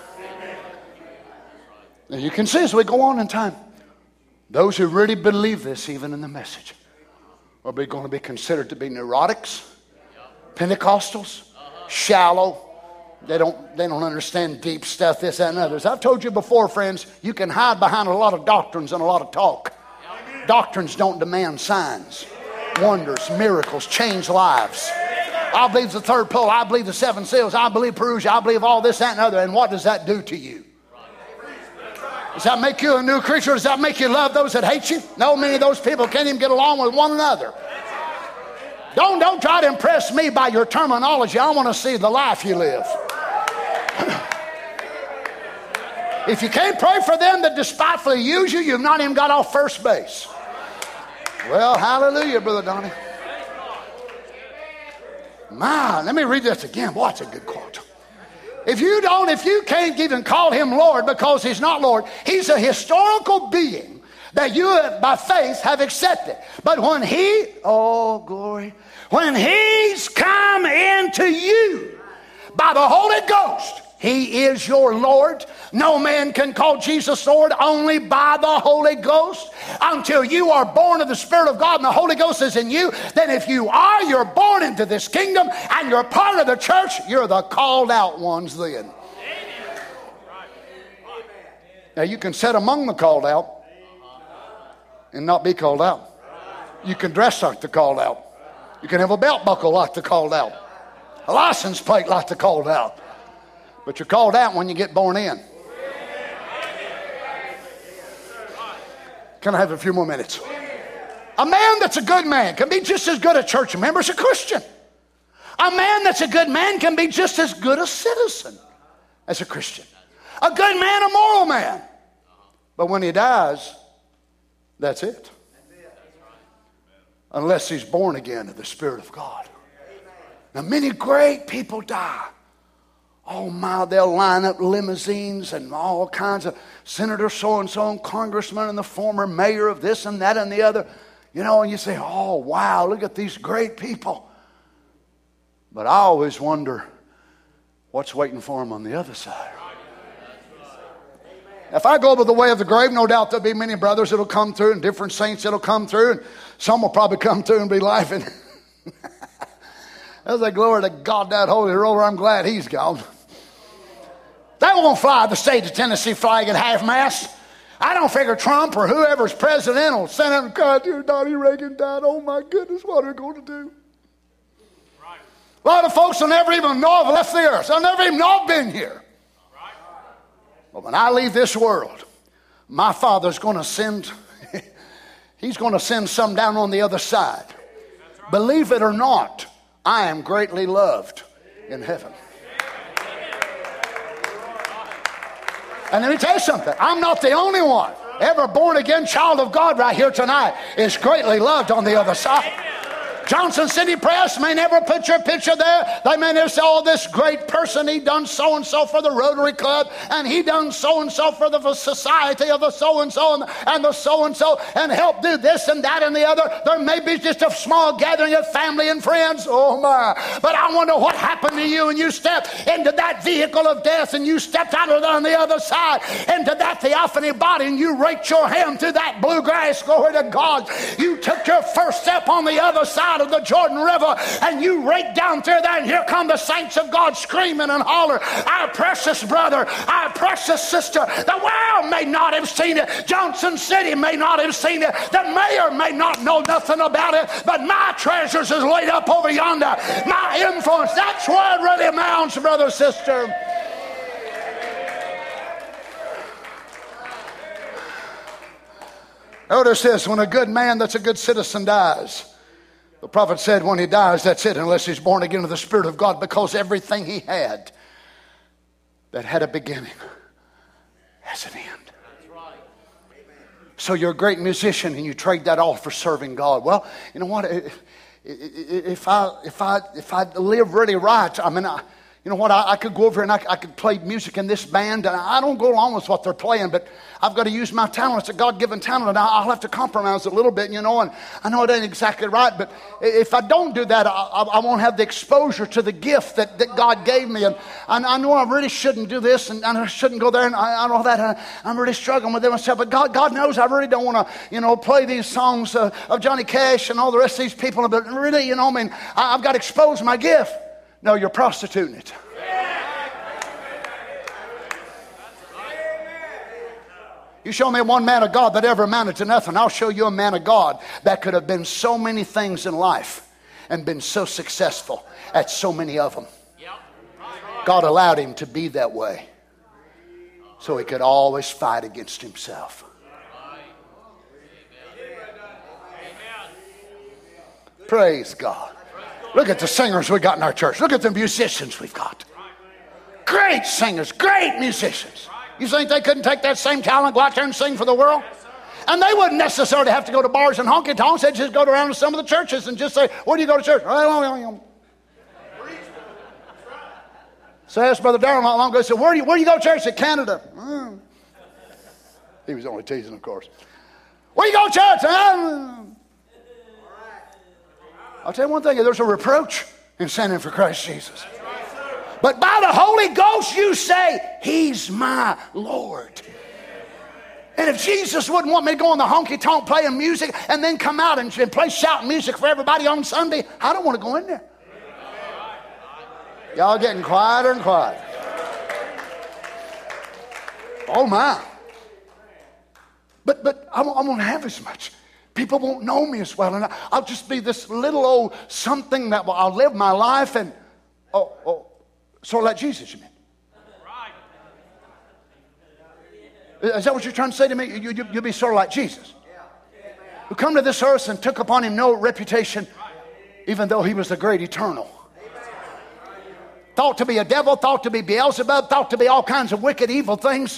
[SPEAKER 5] Now you can see as we go on in time, those who really believe this, even in the message, are going to be considered to be neurotics, Pentecostals, shallow. They don't, they don't understand deep stuff, this, that, and others. I've told you before, friends, you can hide behind a lot of doctrines and a lot of talk. Doctrines don't demand signs, wonders, miracles, change lives. I believe the third pole. I believe the seven seals. I believe Perusia. I believe all this, that, and other. And what does that do to you? Does that make you a new creature? Does that make you love those that hate you? No, many of those people can't even get along with one another. Don't, don't try to impress me by your terminology. I want to see the life you live. If you can't pray for them that despitefully use you, you've not even got off first base. Well, hallelujah, Brother Donnie. My, let me read this again. Boy, it's a good quote. If you don't, if you can't even call him Lord because he's not Lord, he's a historical being that you by faith have accepted. But when he, oh glory, when he's come into you by the Holy Ghost, he is your Lord. No man can call Jesus Lord only by the Holy Ghost. Until you are born of the Spirit of God and the Holy Ghost is in you, then if you are, you're born into this kingdom and you're part of the church, you're the called out ones then. Now you can sit among the called out and not be called out. You can dress like the called out. You can have a belt buckle like the called out. A license plate like the called out. But you're called out when you get born in. Can I have a few more minutes? A man that's a good man can be just as good a church member as a Christian. A man that's a good man can be just as good a citizen as a Christian. A good man, a moral man. But when he dies, that's it. Unless he's born again of the Spirit of God. Now, many great people die. Oh my, they'll line up limousines and all kinds of Senator so-and-so and congressman and the former mayor of this and that and the other. You know, and you say, oh wow, look at these great people. But I always wonder what's waiting for them on the other side. If I go by the way of the grave, no doubt there'll be many brothers that'll come through and different saints that'll come through, and some will probably come through and be laughing. I was like, glory to God, that holy roller, I'm glad he's gone. They won't fly the state of Tennessee flag at half-mast. I don't figure Trump or whoever's president will send out, God, dear Donnie Reagan died. Oh my goodness, what are we going to do? Right. A lot of folks will never even know I've left the earth. They'll never even know I've been here. Right. But when I leave this world, my Father's going to send, he's going to send some down on the other side. Right. Believe it or not, I am greatly loved in heaven. And let me tell you something. I'm not the only one. Every born again child of God right here tonight is greatly loved on the other side. Johnson City Press may never put your picture there. They may never say, oh, this great person, he done so-and-so for the Rotary Club, and he done so-and-so for the society of the so-and-so and the so-and-so, and help do this and that and the other. There may be just a small gathering of family and friends. Oh, my. But I wonder what happened to you when you stepped into that vehicle of death and you stepped out of there on the other side into that theophany body and you raked your hand through that bluegrass. Glory to God. You took your first step on the other side of the Jordan River and you rake down through there, and here come the saints of God screaming and holler, our precious brother, our precious sister. The world may not have seen it. Johnson City may not have seen it. The mayor may not know nothing about it, but my treasures is laid up over yonder. My influence, that's where it really amounts, brother, sister. Notice this, when a good man that's a good citizen dies, the prophet said when he dies, that's it, unless he's born again of the Spirit of God, because everything he had that had a beginning has an end. So you're a great musician and you trade that all for serving God. Well, you know what? If I if I if I live really right, I mean, I, you know what? I, I could go over and I, I could play music in this band, and I don't go along with what they're playing, but I've got to use my talent. It's a God-given talent, and I'll have to compromise a little bit, you know, and I know it ain't exactly right, but if I don't do that, I, I won't have the exposure to the gift that, that God gave me, and I, I know I really shouldn't do this, and I shouldn't go there, and I, I know that I, I'm really struggling with it myself, but God, God knows I really don't want to, you know, play these songs uh, of Johnny Cash and all the rest of these people, but really, you know, I mean, I, I've got to expose my gift. No, you're prostituting it. You show me one man of God that ever amounted to nothing, I'll show you a man of God that could have been so many things in life and been so successful at so many of them. God allowed him to be that way so he could always fight against himself. Praise God. Look at the singers we got in our church. Look at the musicians we've got. Great singers, great musicians. You think they couldn't take that same talent, go out there and sing for the world? And they wouldn't necessarily have to go to bars and honky-tonks. They'd just go around to some of the churches and just say, where do you go to church? So I asked Brother Darrell not long ago, I said, where do you, where do you go to church? He said, Canada. Mm. He was only teasing, of course. Where you go, church? I'll tell you one thing, there's a reproach in sinning for Christ Jesus. But by the Holy Ghost you say, He's my Lord. And if Jesus wouldn't want me to go in the honky-tonk playing music and then come out and, and play shouting music for everybody on Sunday, I don't want to go in there. Y'all getting quieter and quieter. Oh my. But but I won't, I won't have as much. People won't know me as well. And I, I'll just be this little old something that will, I'll live my life and, oh, oh, sort of like Jesus, you mean? Is that what you're trying to say to me? You, you, you'll be sort of like Jesus, who come to this earth and took upon him no reputation, even though he was the great eternal. Thought to be a devil, thought to be Beelzebub, thought to be all kinds of wicked, evil things.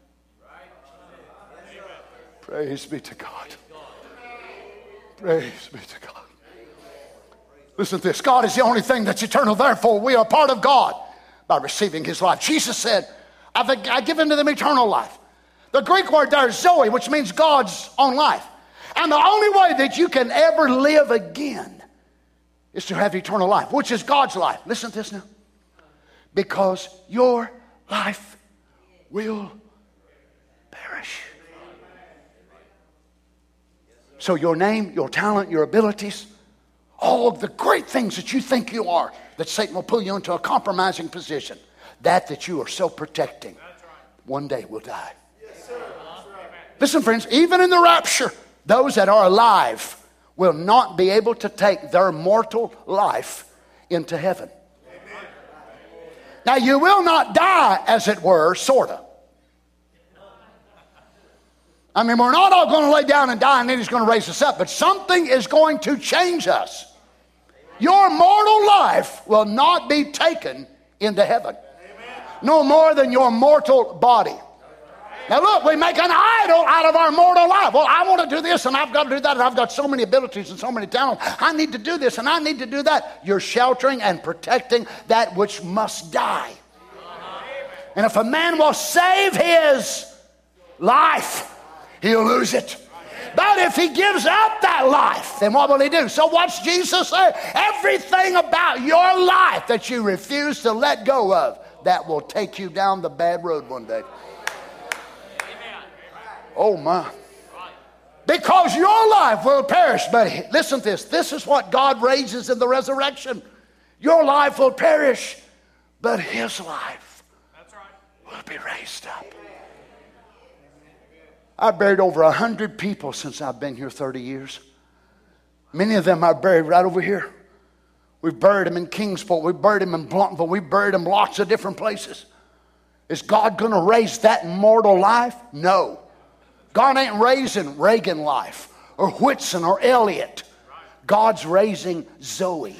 [SPEAKER 5] Praise be to God. Praise be to God. Listen to this. God is the only thing that's eternal. Therefore, we are part of God by receiving his life. Jesus said, I've, I've given to them eternal life. The Greek word there is Zoe, which means God's own life. And the only way that you can ever live again is to have eternal life, which is God's life. Listen to this now. Because your life will perish. So your name, your talent, your abilities, all of the great things that you think you are, that Satan will pull you into a compromising position, that that you are so protecting, one day will die. Listen, friends, even in the rapture, those that are alive will not be able to take their mortal life into heaven. Amen. Now, you will not die, as it were, sort of. I mean, we're not all going to lay down and die and then he's going to raise us up, but something is going to change us. Your mortal life will not be taken into heaven. No more than your mortal body. Now look, we make an idol out of our mortal life. Well, I want to do this and I've got to do that and I've got so many abilities and so many talents. I need to do this and I need to do that. You're sheltering and protecting that which must die. And if a man will save his life, he'll lose it. But if he gives up that life, then what will he do? So what's Jesus say? Everything about your life that you refuse to let go of, that will take you down the bad road one day. Oh my. Because your life will perish. But listen to this. This is what God raises in the resurrection. Your life will perish, but his life will be raised up. I've buried over a hundred people since I've been here thirty years. Many of them I buried right over here. We've buried them in Kingsport. We've buried them in Bluntville. We've buried them lots of different places. Is God going to raise that mortal life? No. God ain't raising Reagan life or Whitson or Elliot. God's raising Zoe.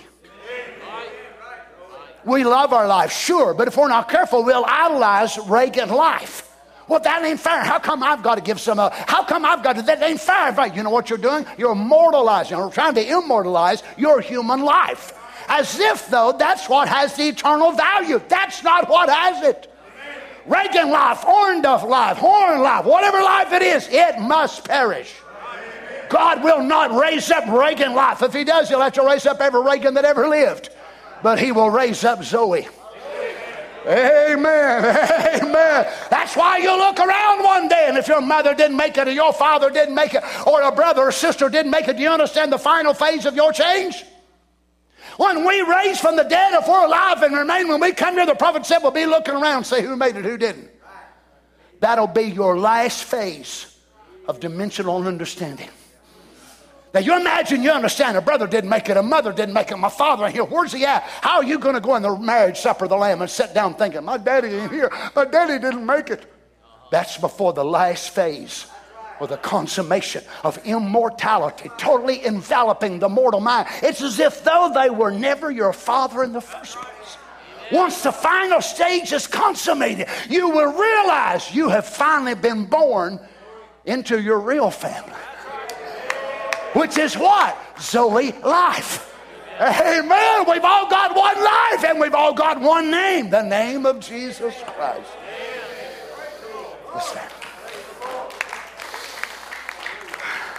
[SPEAKER 5] We love our life, sure, but if we're not careful, we'll idolize Reagan life. Well, that ain't fair. How come I've got to give some up? How come I've got to? That ain't fair. Right? You know what you're doing? You're immortalizing. You're trying to immortalize your human life. As if, though, that's what has the eternal value. That's not what has it. Reagan life, Orndorff life, Horn life, whatever life it is, it must perish. God will not raise up Reagan life. If he does, he'll have to raise up every Reagan that ever lived. But he will raise up Zoe. Amen. Amen. That's why you look around one day, and if your mother didn't make it, or your father didn't make it, or a brother or sister didn't make it, do you understand the final phase of your change? When we raise from the dead, if we're alive and remain, when we come here, the prophet said, we'll be looking around and say, who made it, who didn't? That'll be your last phase of dimensional understanding. Now, you imagine you understand a brother didn't make it, a mother didn't make it, my father ain't here. Where's he at? How are you going to go in the marriage supper of the Lamb and sit down thinking, my daddy ain't here, my daddy didn't make it? That's before the last phase, or the consummation of immortality, totally enveloping the mortal mind. It's as if though they were never your father in the first place. Once the final stage is consummated, you will realize you have finally been born into your real family. Which is what? Zoe life. Amen. We've all got one life and we've all got one name. The name of Jesus Christ. Let's stand.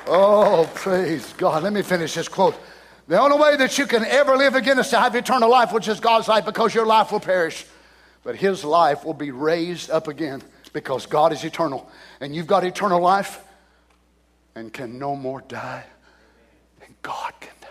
[SPEAKER 5] Oh, praise God. Let me finish this quote. The only way that you can ever live again is to have eternal life, which is God's life, because your life will perish. But his life will be raised up again because God is eternal. And you've got eternal life and can no more die than God can die.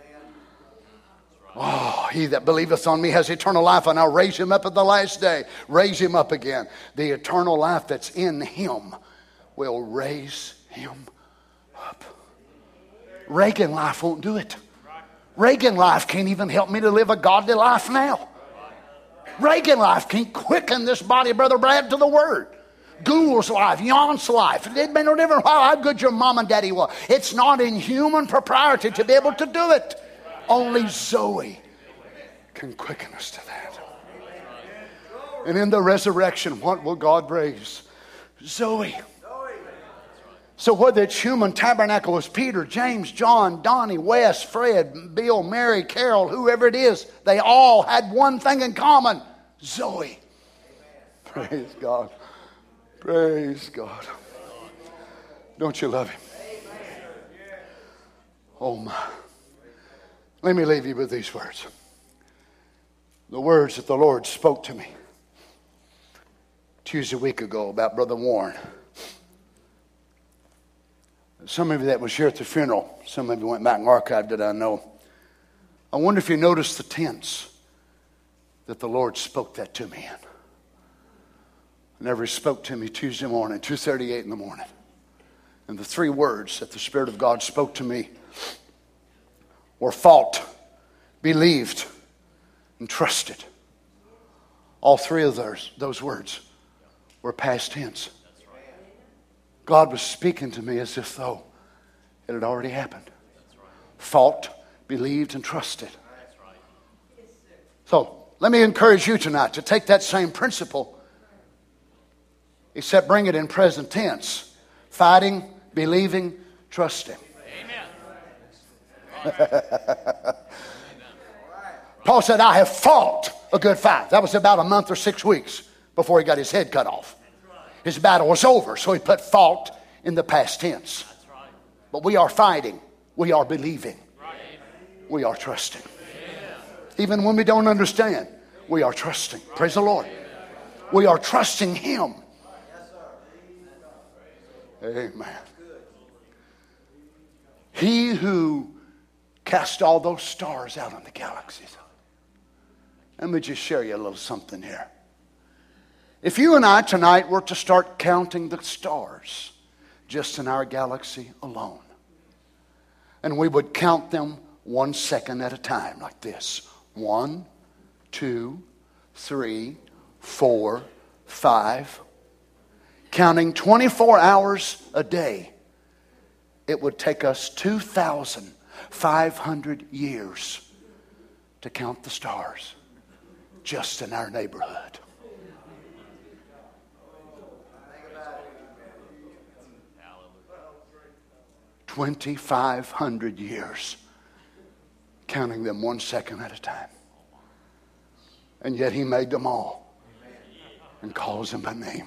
[SPEAKER 5] Oh, he that believeth on me has eternal life, and I'll raise him up at the last day. Raise him up again. The eternal life that's in him will raise him up. Reagan life won't do it. Reagan life can't even help me to live a godly life now. Reagan life can't quicken this body, Brother Brad, to the Word. Gould's life, Jan's life. It made no difference how good your mom and daddy was. It's not in human propriety to be able to do it. Only Zoe can quicken us to that. And in the resurrection, what will God raise? Zoe. So whether it's human tabernacle was Peter, James, John, Donnie, Wes, Fred, Bill, Mary, Carol, whoever it is, they all had one thing in common. Zoe. Praise God. Praise God. Don't you love him? Oh my. Let me leave you with these words. The words that the Lord spoke to me Tuesday week ago about Brother Warren. Some of you that was here at the funeral, some of you went back and archived it, I know. I wonder if you noticed the tense that the Lord spoke that to me in. Whenever he spoke to me Tuesday morning, two thirty-eight in the morning. And the three words that the Spirit of God spoke to me were fought, believed, and trusted. All three of those, those words were past tense. God was speaking to me as if though it had already happened. Fought, believed, and trusted. So let me encourage you tonight to take that same principle, except bring it in present tense. Fighting, believing, trusting. Paul said, I have fought a good fight. That was about a month or six weeks before he got his head cut off. His battle was over, so he put fought in the past tense. But we are fighting. We are believing. We are trusting. Even when we don't understand, we are trusting. Praise the Lord. We are trusting him. Amen. He who cast all those stars out in the galaxies. Let me just share you a little something here. If you and I tonight were to start counting the stars just in our galaxy alone, and we would count them one second at a time like this. One, two, three, four, five. Counting twenty-four hours a day, it would take us two thousand five hundred years to count the stars just in our neighborhood. twenty-five hundred years counting them one second at a time. And yet he made them all and calls them by name.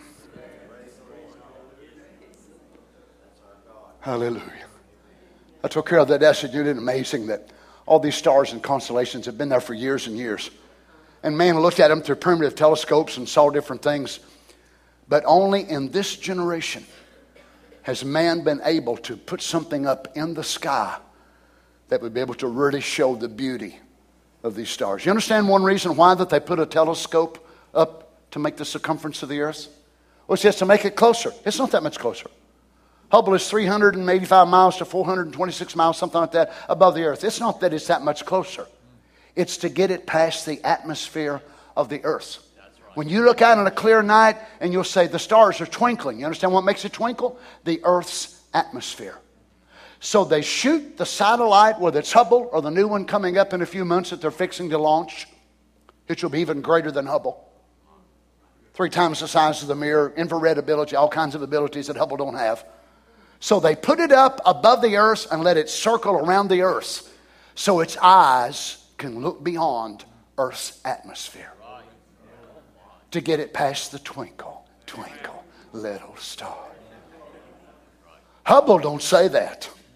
[SPEAKER 5] Hallelujah. I took care of that yesterday. Isn't it amazing that all these stars and constellations have been there for years and years? And man looked at them through primitive telescopes and saw different things. But only in this generation has man been able to put something up in the sky that would be able to really show the beauty of these stars. You understand one reason why that they put a telescope up to make the circumference of the earth? Well, it's just to make it closer. It's not that much closer. Hubble is three hundred eighty-five miles to four hundred twenty-six miles, something like that, above the earth. It's not that it's that much closer. It's to get it past the atmosphere of the earth. When you look out on a clear night and you'll say the stars are twinkling. You understand what makes it twinkle? The earth's atmosphere. So they shoot the satellite, whether it's Hubble or the new one coming up in a few months that they're fixing to launch, which will be even greater than Hubble. Three times the size of the mirror, infrared ability, all kinds of abilities that Hubble don't have. So they put it up above the earth and let it circle around the earth so its eyes can look beyond Earth's atmosphere to get it past the twinkle, twinkle, little star. Hubble don't say that.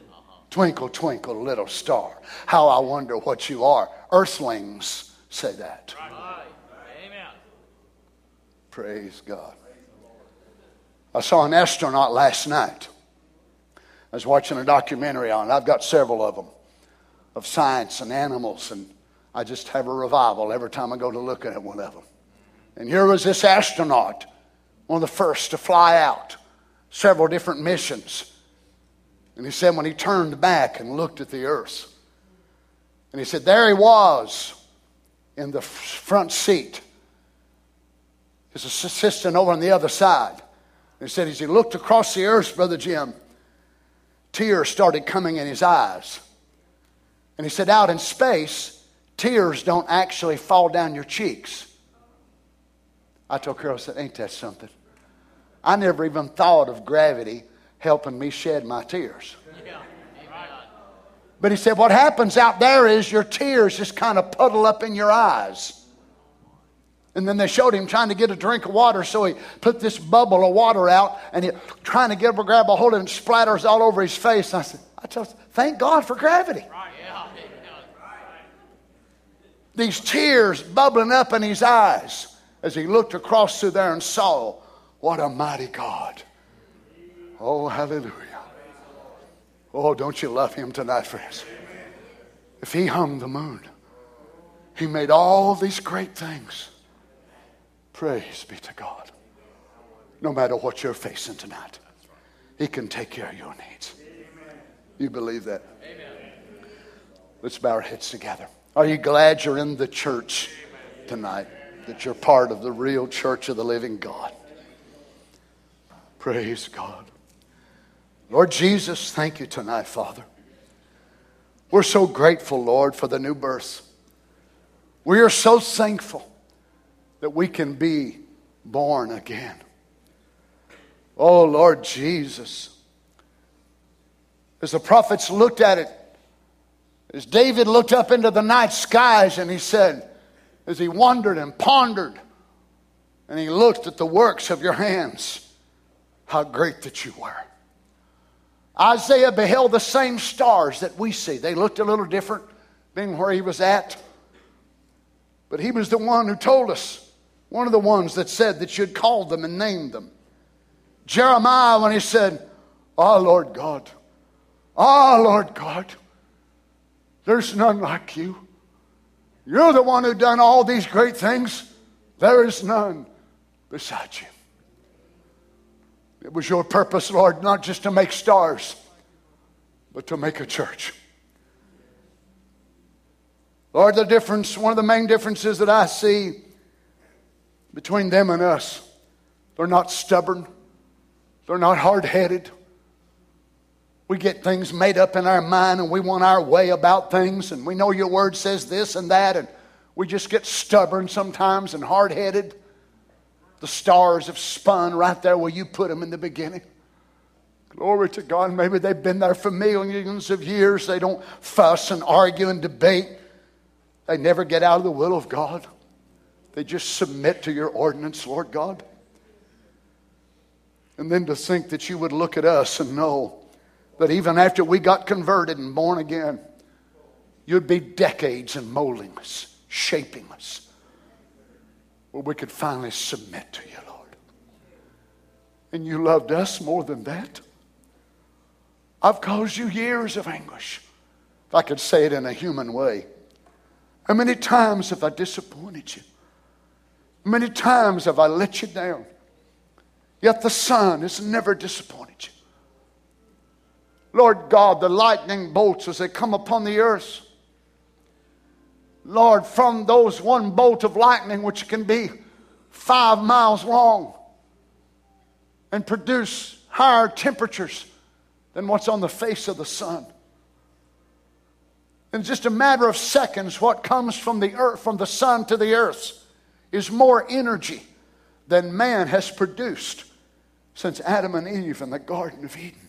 [SPEAKER 5] Twinkle, twinkle, little star, how I wonder what you are. Earthlings say that.
[SPEAKER 6] Amen.
[SPEAKER 5] Praise God. I saw an astronaut last night. I was watching a documentary on it. I've got several of them, of science and animals, and I just have a revival every time I go to look at one of them. And here was this astronaut, one of the first to fly out, several different missions. And he said when he turned back and looked at the earth, and he said there he was in the front seat, his assistant over on the other side. And he said as he looked across the earth, Brother Jim, tears started coming in his eyes. And he said out in space, tears don't actually fall down your cheeks. I told Carol, I said, ain't that something? I never even thought of gravity helping me shed my tears.
[SPEAKER 6] Yeah.
[SPEAKER 5] But he said what happens out there is your tears just kind of puddle up in your eyes. And then they showed him trying to get a drink of water, so he put this bubble of water out and he trying to get grab a hold of it and splatters all over his face. And I said, I just thank God for gravity.
[SPEAKER 6] Yeah.
[SPEAKER 5] These tears bubbling up in his eyes as he looked across through there and saw what a mighty God. Oh, hallelujah. Oh, don't you love him tonight, friends? If he hung the moon, he made all these great things. Praise be to God. No matter what you're facing tonight, he can take care of your needs. You believe that? Let's bow our heads together. Are you glad you're in the church tonight? That you're part of the real church of the living God. Praise God. Lord Jesus, thank you tonight, Father. We're so grateful, Lord, for the new birth. We are so thankful that we can be born again. Oh, Lord Jesus. As the prophets looked at it, as David looked up into the night skies and he said, as he wondered and pondered, and he looked at the works of your hands, how great that you were. Isaiah beheld the same stars that we see. They looked a little different, being where he was at. But he was the one who told us, one of the ones that said that you'd called them and named them. Jeremiah, when he said, oh, Lord God, oh, Lord God, there's none like you. You're the one who done all these great things. There is none beside you. It was your purpose, Lord, not just to make stars, but to make a church. Lord, the difference, one of the main differences that I see between them and us, they're not stubborn. They're not hard-headed. We get things made up in our mind and we want our way about things, and we know your word says this and that, and we just get stubborn sometimes and hard-headed. The stars have spun right there where you put them in the beginning. Glory to God. Maybe they've been there for millions of years. They don't fuss and argue and debate. They never get out of the will of God. They just submit to your ordinance, Lord God. And then to think that you would look at us and know that even after we got converted and born again, you'd be decades in molding us, shaping us, where we could finally submit to you, Lord. And you loved us more than that. I've caused you years of anguish, if I could say it in a human way. How many times have I disappointed you? How many times have I let you down? Yet the Son has never disappointed you. Lord God, the lightning bolts as they come upon the earth, Lord, from those one bolt of lightning, which can be five miles long and produce higher temperatures than what's on the face of the sun. In just a matter of seconds, what comes from the earth, from the sun to the earth, is more energy than man has produced since Adam and Eve in the Garden of Eden.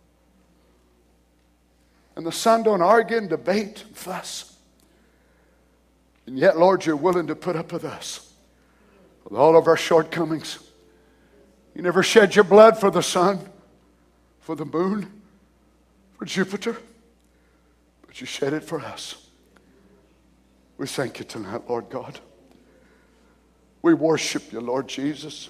[SPEAKER 5] And the sun don't argue and debate and fuss. And yet, Lord, you're willing to put up with us with all of our shortcomings. You never shed your blood for the sun, for the moon, for Jupiter. But you shed it for us. We thank you tonight, Lord God. We worship you, Lord Jesus.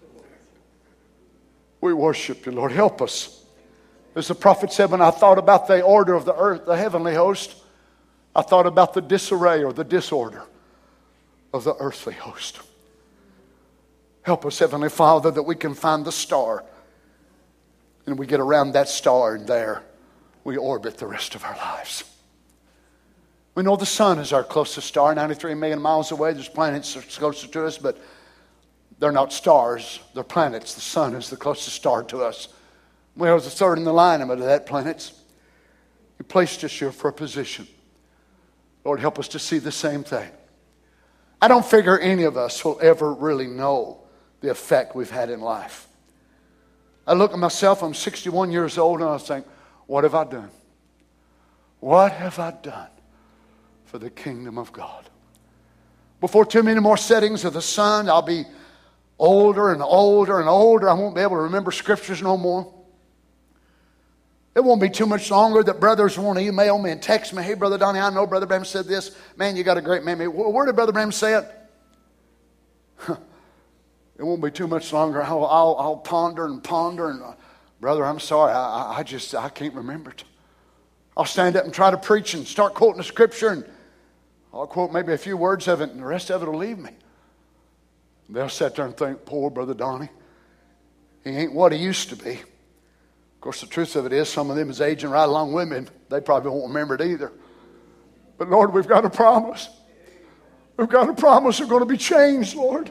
[SPEAKER 5] We worship you, Lord. Help us. As the prophet said, when I thought about the order of the earth, the heavenly host, I thought about the disarray or the disorder of the earthly host. Help us, Heavenly Father, that we can find the star. And we get around that star, and there we orbit the rest of our lives. We know the sun is our closest star, ninety-three million miles away. There's planets that's closer to us, but they're not stars. They're planets. The sun is the closest star to us. We are the third in the line of that planet. He placed us here for a position. Lord, help us to see the same thing. I don't figure any of us will ever really know the effect we've had in life. I look at myself, I'm sixty-one years old, and I think, what have I done? What have I done for the kingdom of God? Before too many more settings of the sun, I'll be older and older and older. I won't be able to remember scriptures no more. It won't be too much longer that brothers want to email me and text me, hey, Brother Donnie, I know Brother Branham said this. Man, you got a great memory. Where did Brother Branham say it? It won't be too much longer. I'll, I'll, I'll ponder and ponder. And uh, Brother, I'm sorry. I, I just, I can't remember it. I'll stand up and try to preach and start quoting the scripture, and I'll quote maybe a few words of it, and the rest of it will leave me. They'll sit there and think, poor Brother Donnie, he ain't what he used to be. Of course, the truth of it is, some of them is aging right along with me, and they probably won't remember it either. But Lord, we've got a promise. We've got a promise we're going to be changed, Lord.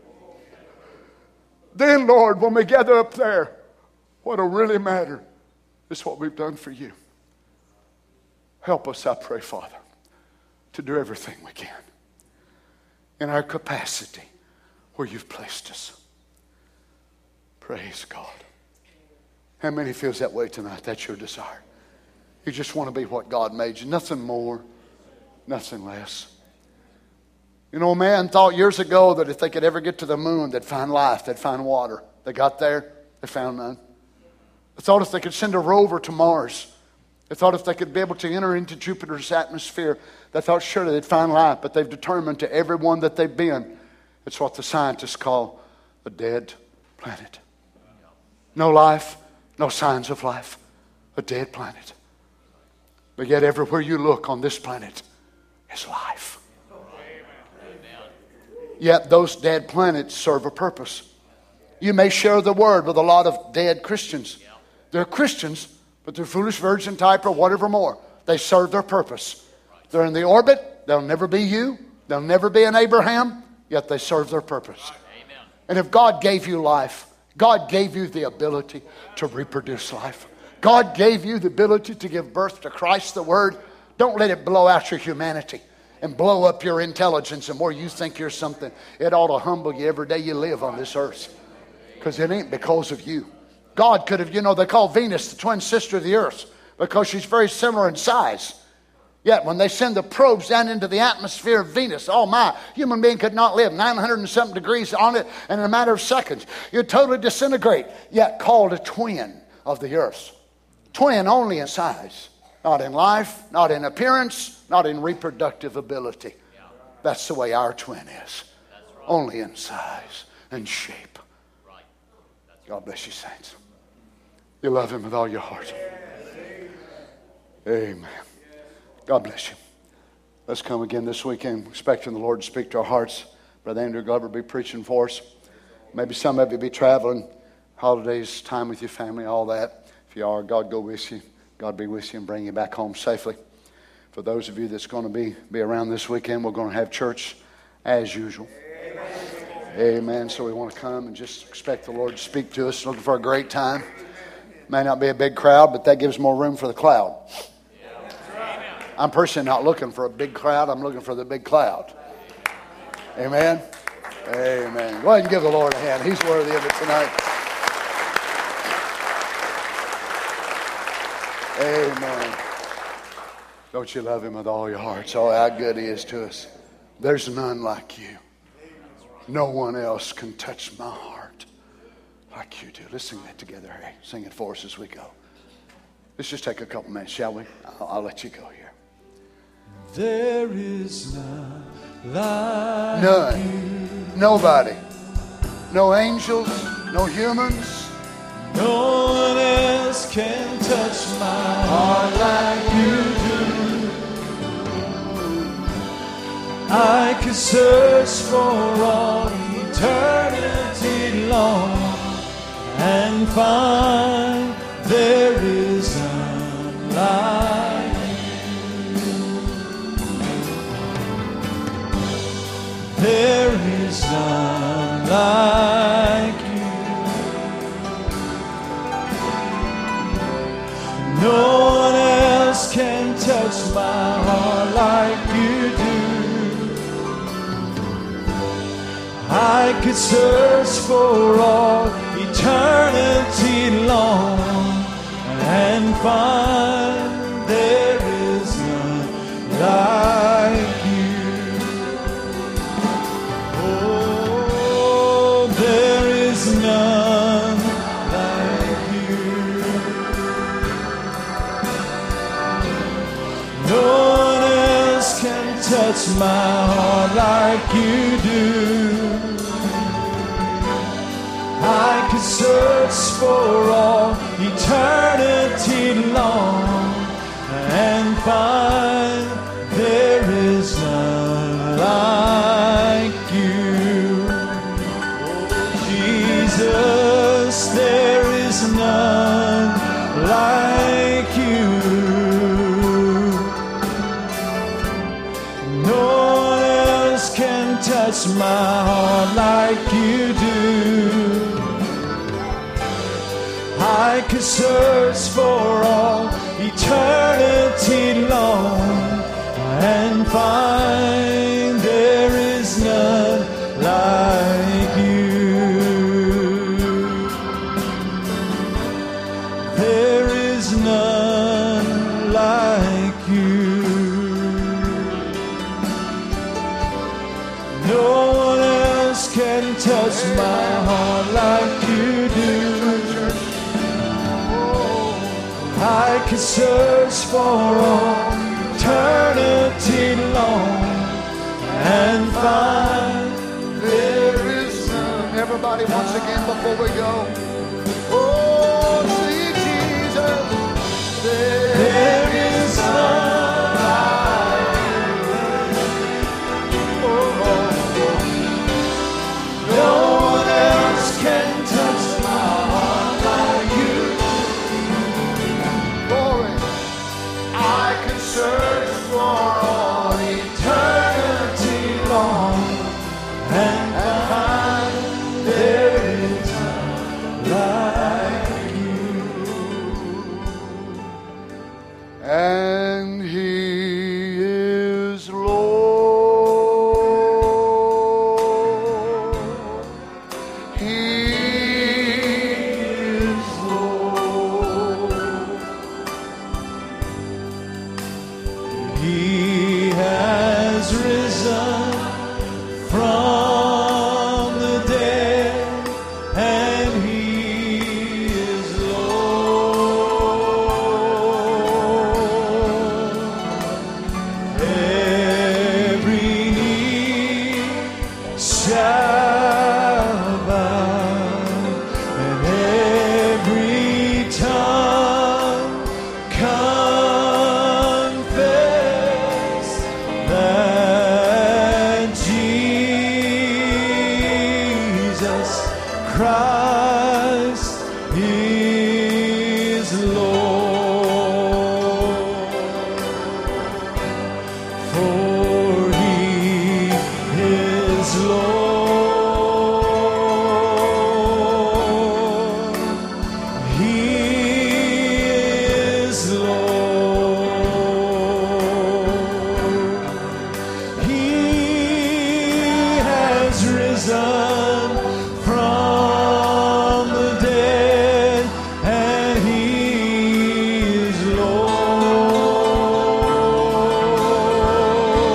[SPEAKER 5] Then, Lord, when we gather up there, what'll really matter is what we've done for you. Help us, I pray, Father, to do everything we can in our capacity where you've placed us. Praise God. How many feels that way tonight? That's your desire. You just want to be what God made you. Nothing more, nothing less. You know, man thought years ago that if they could ever get to the moon, they'd find life, they'd find water. They got there, they found none. They thought if they could send a rover to Mars, they thought if they could be able to enter into Jupiter's atmosphere, they thought surely they'd find life. But they've determined to everyone that they've been, it's what the scientists call a dead planet. No life, no signs of life, a dead planet. But yet everywhere you look on this planet is life. Yet those dead planets serve a purpose. You may share the word with a lot of dead Christians. They're Christians, but they're foolish virgin type or whatever more. They serve their purpose. They're in the orbit. They'll never be you. They'll never be an Abraham, yet they serve their purpose. And if God gave you life, God gave you the ability to reproduce life. God gave you the ability to give birth to Christ, the Word. Don't let it blow out your humanity and blow up your intelligence and where you think you're something. It ought to humble you every day you live on this earth, because it ain't because of you. God could have, you know, they call Venus the twin sister of the earth because she's very similar in size. Yet when they send the probes down into the atmosphere of Venus, oh my, human being could not live nine hundred and something degrees on it, and in a matter of seconds you'd totally disintegrate, yet called a twin of the earth. Twin only in size, not in life, not in appearance, not in reproductive ability. That's the way our twin is. Only in size and shape. God bless you, saints. You love him with all your heart. Amen. God bless you. Let's come again this weekend, expecting the Lord to speak to our hearts. Brother Andrew Glover will be preaching for us. Maybe some of you be traveling, holidays, time with your family, all that. If you are, God go with you. God be with you and bring you back home safely. For those of you that's going to be, be around this weekend, we're going to have church as usual. Amen. Amen. So we want to come and just expect the Lord to speak to us. Looking for a great time. May not be a big crowd, but that gives more room for the cloud. I'm personally not looking for a big crowd. I'm looking for the big cloud. Amen. Amen. Go ahead and give the Lord a hand. He's worthy of it tonight. Amen. Don't you love him with all your hearts? Oh, how good he is to us. There's none like you. No one else can touch my heart like you do. Let's sing that together. Hey, sing it for us as we go. Let's just take a couple minutes, shall we? I'll, I'll let you go here.
[SPEAKER 4] There is none like
[SPEAKER 5] None.
[SPEAKER 4] you.
[SPEAKER 5] Nobody. No angels, no humans.
[SPEAKER 4] No one else can touch my heart like you do. I could search for all eternity long and find there is none like you. There is none like you. No one else can touch my heart like you do. I could search for all eternity long and find there is none like you. Oh, there is none like you. No one else can touch my heart like you do. I could search for all eternity long and find there is none like you. Oh, Jesus, there is none like you. No one else can touch my heart like you do. I could search for all eternity long and find there is none like you. There is none like you. No one else can touch my heart like you do. I could search for all eternity long and find
[SPEAKER 5] There is none. Everybody, once again, before we go. Oh, see Jesus. There,
[SPEAKER 4] there is none like
[SPEAKER 5] oh, oh,
[SPEAKER 4] you. No one else can touch my heart like you.
[SPEAKER 5] glory. I could search for all
[SPEAKER 4] Eternity long and find there is none like you.
[SPEAKER 5] and He is Lord. He is Lord.
[SPEAKER 4] He has risen from the dead, and He is Lord. Every knee shall bow, and every tongue confess that Jesus Christ is Lord. For He is Lord. He is Lord. He has risen from the dead, and He is Lord.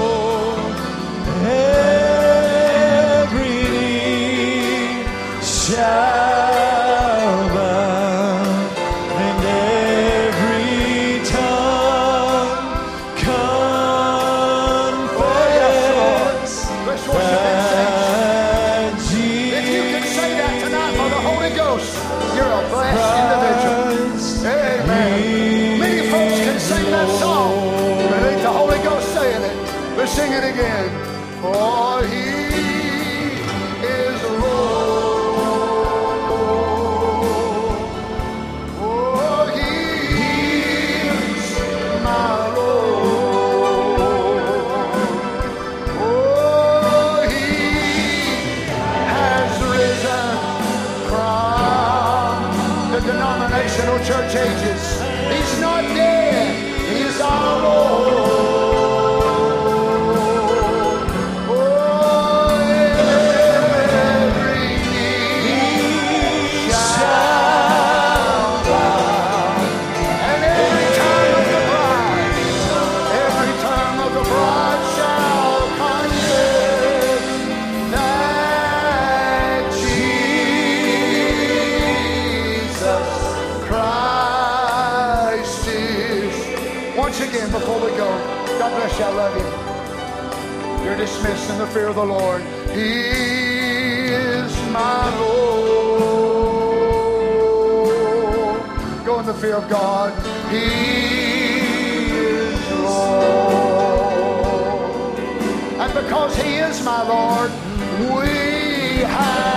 [SPEAKER 5] sing it again. For he is Lord. Oh, he is my Lord. Oh, he has risen from the denominational church ages. He's not dead. He's our Lord. Before we go, God bless you. I love you. You're dismissed in the fear of the Lord. He is my Lord. Go in the fear of God. He is Lord. And because He is my Lord, we have